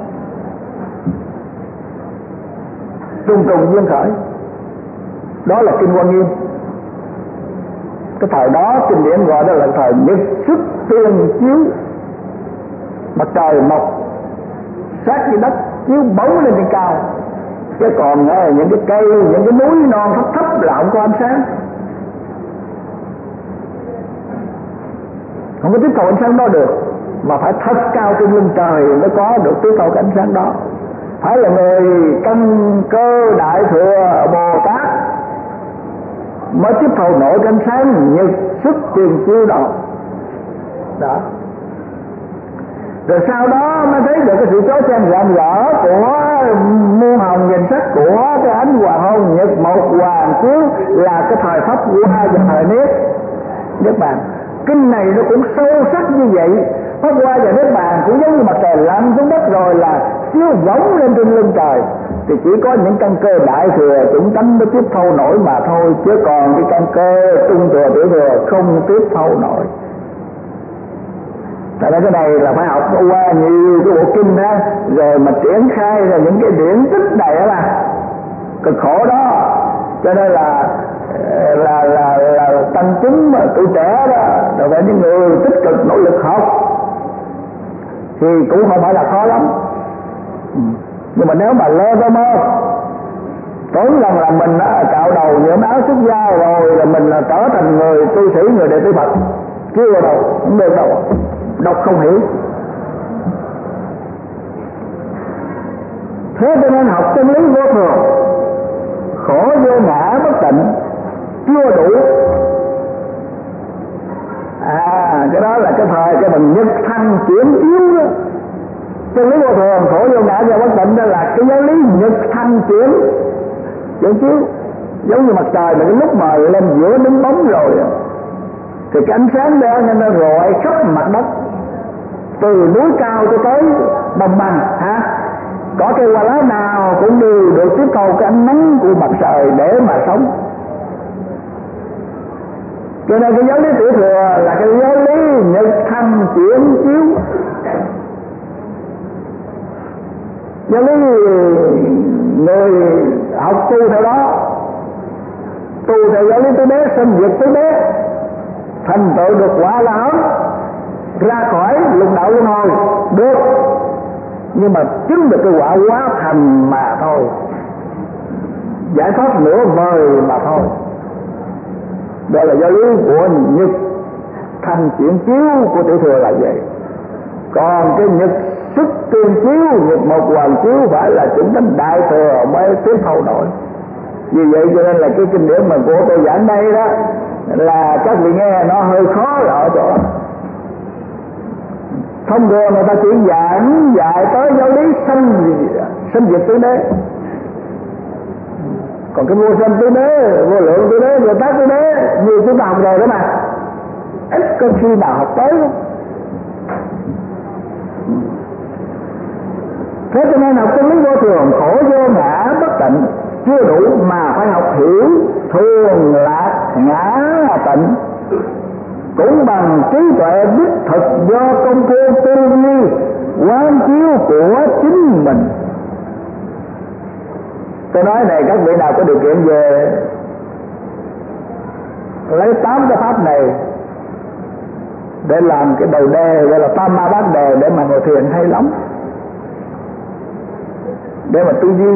trùng trùng duyên khởi. Đó là kinh Hoa Nghiêm. Cái thời đó kinh điển gọi đó là thời nhật xuất tiên chiếu, mặt trời mọc sát dưới đất chiếu bóng lên trên cao, chứ còn uh, những cái cây, những cái núi non thấp thấp là không có ánh sáng, không có tiếp thụ ánh sáng đó được, mà phải thật cao trên lưng trời mới có được tiếp thụ cái ánh sáng đó. Phải là người căn cơ đại thừa Bồ Tát mới tiếp thụ nổi cái ánh sáng nhật xuất tiền chiếu đó. Đó. Rồi sau đó mới thấy được cái sự chói chang rạng rỡ của muôn hồng nghìn sắc của cái ánh hoàng hôn nhật một hoàng chiếu, là cái thời Pháp Hoa và thời Niết Niết Bàn. Kinh này nó cũng sâu sắc như vậy. Pháp Hoa và Niết Bàn cũng giống như mặt trời lặn xuống đất rồi là chiếu võng lên trên lưng trời, thì chỉ có những căn cơ đại thừa chúng tánh mới tiếp thâu nổi mà thôi, chứ còn cái căn cơ trung thừa tiểu thừa không tiếp thâu nổi. Tại đó cái này là phải học qua nhiều cái bộ kinh đó, rồi mà triển khai ra những cái điển tích này đó là cực khổ đó. Cho nên là là là, là tăng chúng mà tuổi trẻ đó, rồi phải những người tích cực nỗ lực học thì cũng không phải là khó lắm. Nhưng mà nếu mà lơ có mơ tưởng rằng là mình đã cạo đầu nhuộm áo xuất gia rồi là mình là trở thành người tu sĩ, người đệ tử Phật, chưa đâu, không được đâu, đọc không hiểu. Thế cho nên học chân lý vô thường, khổ vô ngã bất tịnh chưa đủ. À, cái đó là cái thời cái mình nhất thanh chuyển chiếu đó. Chân lý vô thường, khổ vô ngã và bất tịnh đó là cái giáo lý nhật thanh chuyển chuyển chiếu. Giống như mặt trời mà cái lúc mà lên giữa đứng bóng rồi thì cái ánh sáng đó nên nó rọi khắp mặt đất, từ núi cao cho tới đồng bằng hả, có cây hoa lá nào cũng đều được tiếp cầu cái ánh nắng của mặt trời để mà sống. Cho nên cái giáo lý tiểu thừa là cái giáo lý nhật thanh chuyển chiếu. Giáo lý người học tu theo đó, tu theo giáo lý tứ đế, sinh diệt tứ đế, thành tựu được quả La Hán, ra khỏi lục đạo luân hồi được, nhưng mà chứng được cái quả quá thành mà thôi, giải thoát nửa vời mà thôi. Đó là giáo lý của nhật thanh chuyển chiếu của tiểu thừa là vậy. Còn cái nhật xuất tiên chiếu, nhật một hoàng chiếu phải là chúng tánh đại thừa mới tiếp thâu nổi. Vì vậy cho nên là cái kinh điển mà của tôi giảng đây đó là các vị nghe nó hơi khó ở chỗ thông thường người ta chỉ giảng dạy tới giáo lý sanh sanh diệt tứ đế, Còn cái vô sanh tứ đế, vô lượng tứ đế, vô tác tứ đế như chúng ta học rồi đó mà, ít có khi nào học tới không? Thế cho nên học chân lý vô thường, khổ vô ngã bất tịnh chưa đủ, mà phải học hiểu thường lạc ngã tịnh, cũng bằng trí tuệ đích thực do công phu tư duy quán chiếu của chính mình. Tôi nói này, các vị nào có điều kiện về lấy tám cái pháp này để làm cái đầu đề gọi là tam ma bát đề để mà ngồi thiền hay lắm, để mà tư duy.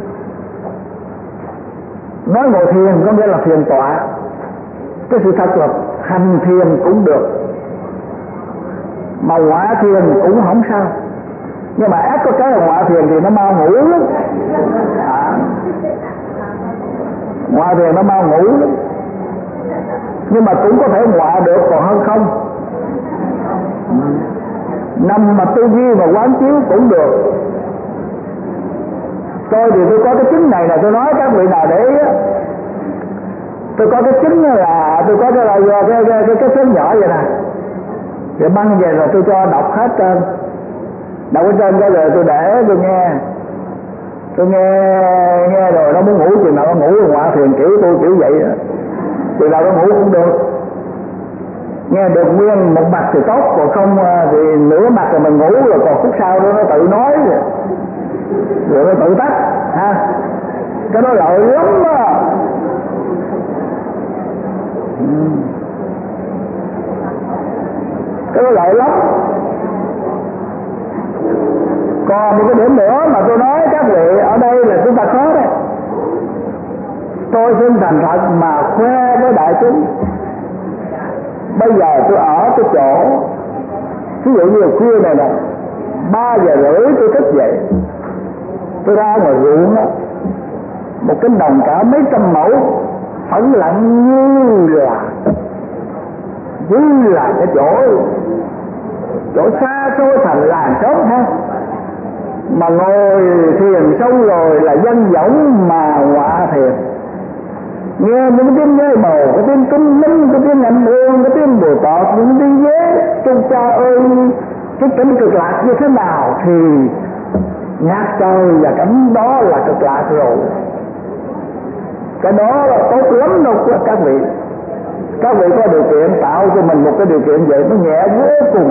Nói ngồi thiền có nghĩa là thiền tọa, cái sự thật là hành thiền cũng được, mà ngọa thiền cũng không sao. Nhưng mà ác có cái là ngọa thiền thì nó mau ngủ lắm, à, ngọa thiền nó mau ngủ lắm. Nhưng mà cũng có thể ngọa được còn hơn không. Nằm mà tư duy và quán chiếu cũng được. Tôi thì tôi có cái chứng này là tôi nói các vị nào để ý á, tôi có cái chứng là tôi có cái là cái cái cái, cái, cái sớm nhỏ vậy nè, rồi băng về rồi tôi cho đọc hết trên, đọc ở trên cái rồi tôi để tôi nghe, tôi nghe nghe rồi nó muốn ngủ chừng nào nó ngủ, ngoại thiền kiểu tôi kiểu vậy đó, chừng nào nó ngủ cũng được. Nghe được nguyên một mặt thì tốt, còn không thì nửa mặt rồi mình ngủ, rồi còn phút sau đó nó tự nói rồi, rồi nó tự tắt ha. Cái đó lợi lắm đó. Cái đó lợi lắm. Còn một cái điểm nữa mà tôi nói các vị ở đây là chúng ta khó đấy. Tôi xin thành thật mà khoe với đại chúng. Bây giờ tôi ở cái chỗ, ví dụ như khuya này nè, ba giờ rưỡi tôi thức dậy, tôi ra ngoài ruộng đó, một cánh đồng cả mấy trăm mẫu, phẳng lặng như là như là cái chỗ chỗ xa xôi thành làng xóm ha. Mà ngồi thiền xong rồi là dân võng mà ngọa thiền, nghe những cái tiếng nhai bầu, cái tiếng cung minh, cái tiếng ngâm hương, cái tiếng bồ tọt, những tiếng dế. Chúng cha ơi, cái cảnh cực lạc như thế nào thì nhạc trời và cảnh đó là cực lạc rồi. Cái đó là tốt lắm đâu các vị. Các vị có điều kiện tạo cho mình một cái điều kiện vậy nó nhẹ vô cùng.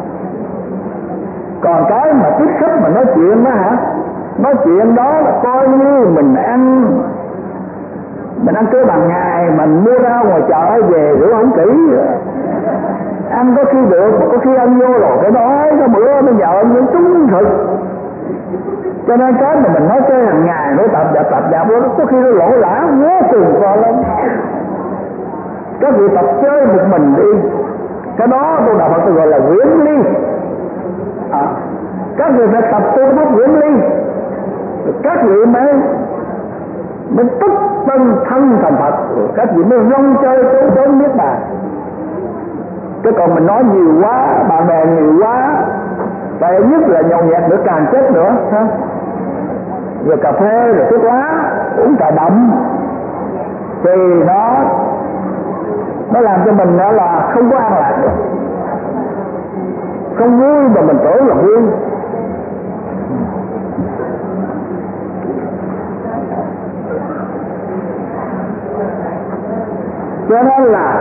Còn cái mà tiếp khách mà nói chuyện đó hả, nói chuyện đó là coi như mình ăn mình ăn cơm bằng ngày, mình mua rau ngoài chợ về rửa không kỹ, ăn có khi được mà có khi ăn vô rồi cái đói cái bữa bây giờ những trúng thực. Cho nên cái mà mình nói chơi hàng ngày nói tập dạp tập dạp đó, có khi nó lỗ lã vô cùng to lắm. Các vị tập chơi một mình đi, cái đó tôi đạo Phật tôi gọi là quyển ly. À, các vị phải tập tu pháp quyển ly, các vị mới mới tất tân thân thành Phật, các vị mới rong chơi trốn trốn biết bà. Chứ còn mình nói nhiều quá, bạn bè nhiều quá, tại nhất là nhậu nhẹt nữa càng chết nữa ha. Rồi cà phê rồi thuốc lá, uống trà đậm thì nó nó làm cho mình đó là không có an lạc được, không vui mà mình tưởng là vui. Cho nên là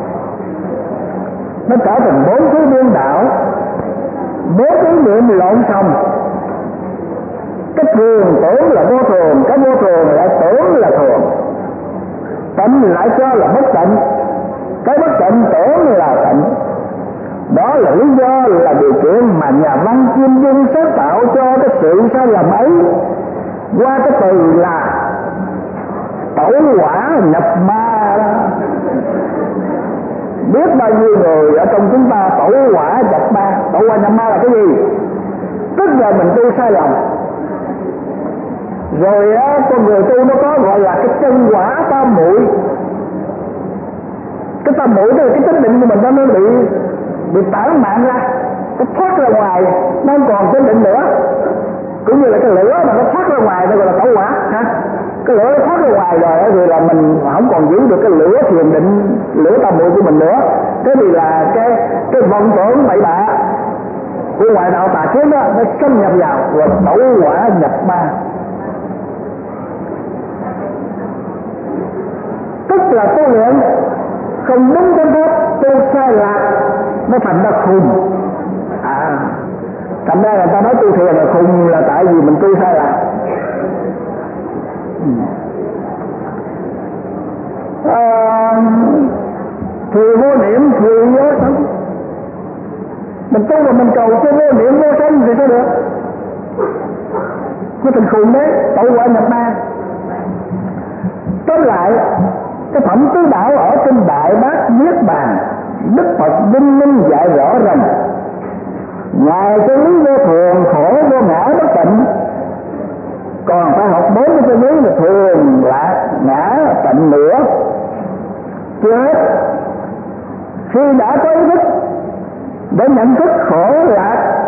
nó trở thành bốn thứ điên đảo, bốn thứ niệm lộn xộn. Cái thường tưởng là vô thường, cái vô thường lại tưởng là thường, tịnh lại cho là bất tịnh, cái bất tịnh tưởng là tịnh. Đó là lý do là điều kiện mà nhà văn Kim Dung sáng tạo cho cái sự sai lầm ấy qua cái từ là tẩu hỏa nhập ma. Biết bao nhiêu người ở trong chúng ta tẩu hỏa nhập ma. Tẩu hỏa nhập ma là cái gì? Tức là mình tu sai lầm. Rồi á, con người tu nó có gọi là cái chân quả tam muội. Cái tam muội đó là cái tính định của mình đó, nó bị bị tản mạn ra, nó thoát ra ngoài, nó không còn tính định nữa. Cũng như là cái lửa mà nó thoát ra ngoài nó gọi là tẩu hỏa ha. cái lửa nó thoát ra ngoài rồi thì là mình không còn giữ được cái lửa thiền định, lửa tâm muội của mình nữa. Thế thì là cái cái vọng tưởng bậy bạ của ngoại đạo tà kiến đó nó xâm nhập vào rồi tẩu hỏa nhập ma. Tức là tu luyện không đúng chánh pháp, tu sai lạc, nó thành ra khùng. À, thành ra người ta nói tu thiền là khùng là tại vì mình tu sai lạc. À, thì vô niệm thì vô sanh, mình tu mà mình cầu cho vô niệm vô sanh thì sao được? Nó thành khùng đấy, tẩu hỏa nhập ma. Tóm lại cái phẩm tứ bảo ở trên Đại Bát Niết Bàn, Đức Phật Vinh Minh dạy rõ rằng ngoài cái lý vô thường, khổ vô ngã bất tịnh, còn phải học bốn cái chân lý là thường lạc ngã tịnh nữa. Chưa hết, khi đã có ý thức để nhận thức khổ lạc,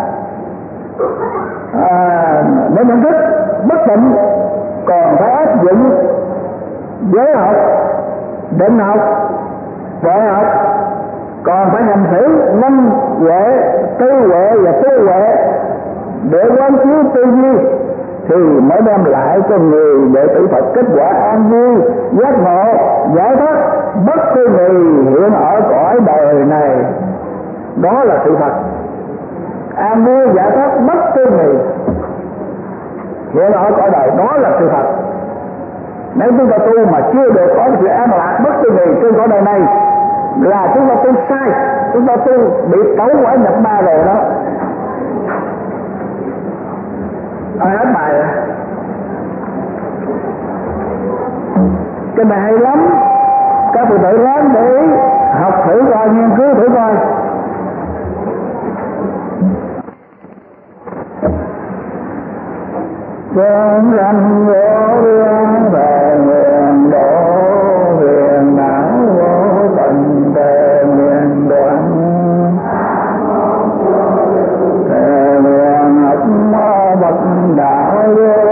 à, để nhận thức bất tịnh, còn phải áp dụng giới học, định học, huệ học, còn phải hành xử năm huệ, tư huệ và tư huệ để quán chiếu tư duy, thì mới đem lại cho người đệ tử Phật kết quả an vui, giác ngộ, giải thoát bất cứ người hiện ở cõi đời này. Đó là sự thật. An vui giải thoát bất cứ người hiện ở cõi đời, đó là sự thật. Nếu chúng ta tu mà chưa được có sự an lạc bất cứ người trên cõi đời này là chúng ta tu sai, chúng ta tu bị tẩu hỏa nhập ma rồi đó. Ai hết bài rồi. Cái này hay lắm, các phụ tử lớn để ý học thử coi, nghiên cứu thử coi. Chân ranh vô biên về nguyện độ, huyền não vô tận về nguyện đoạn, về nguyện ấp bậc đạo vô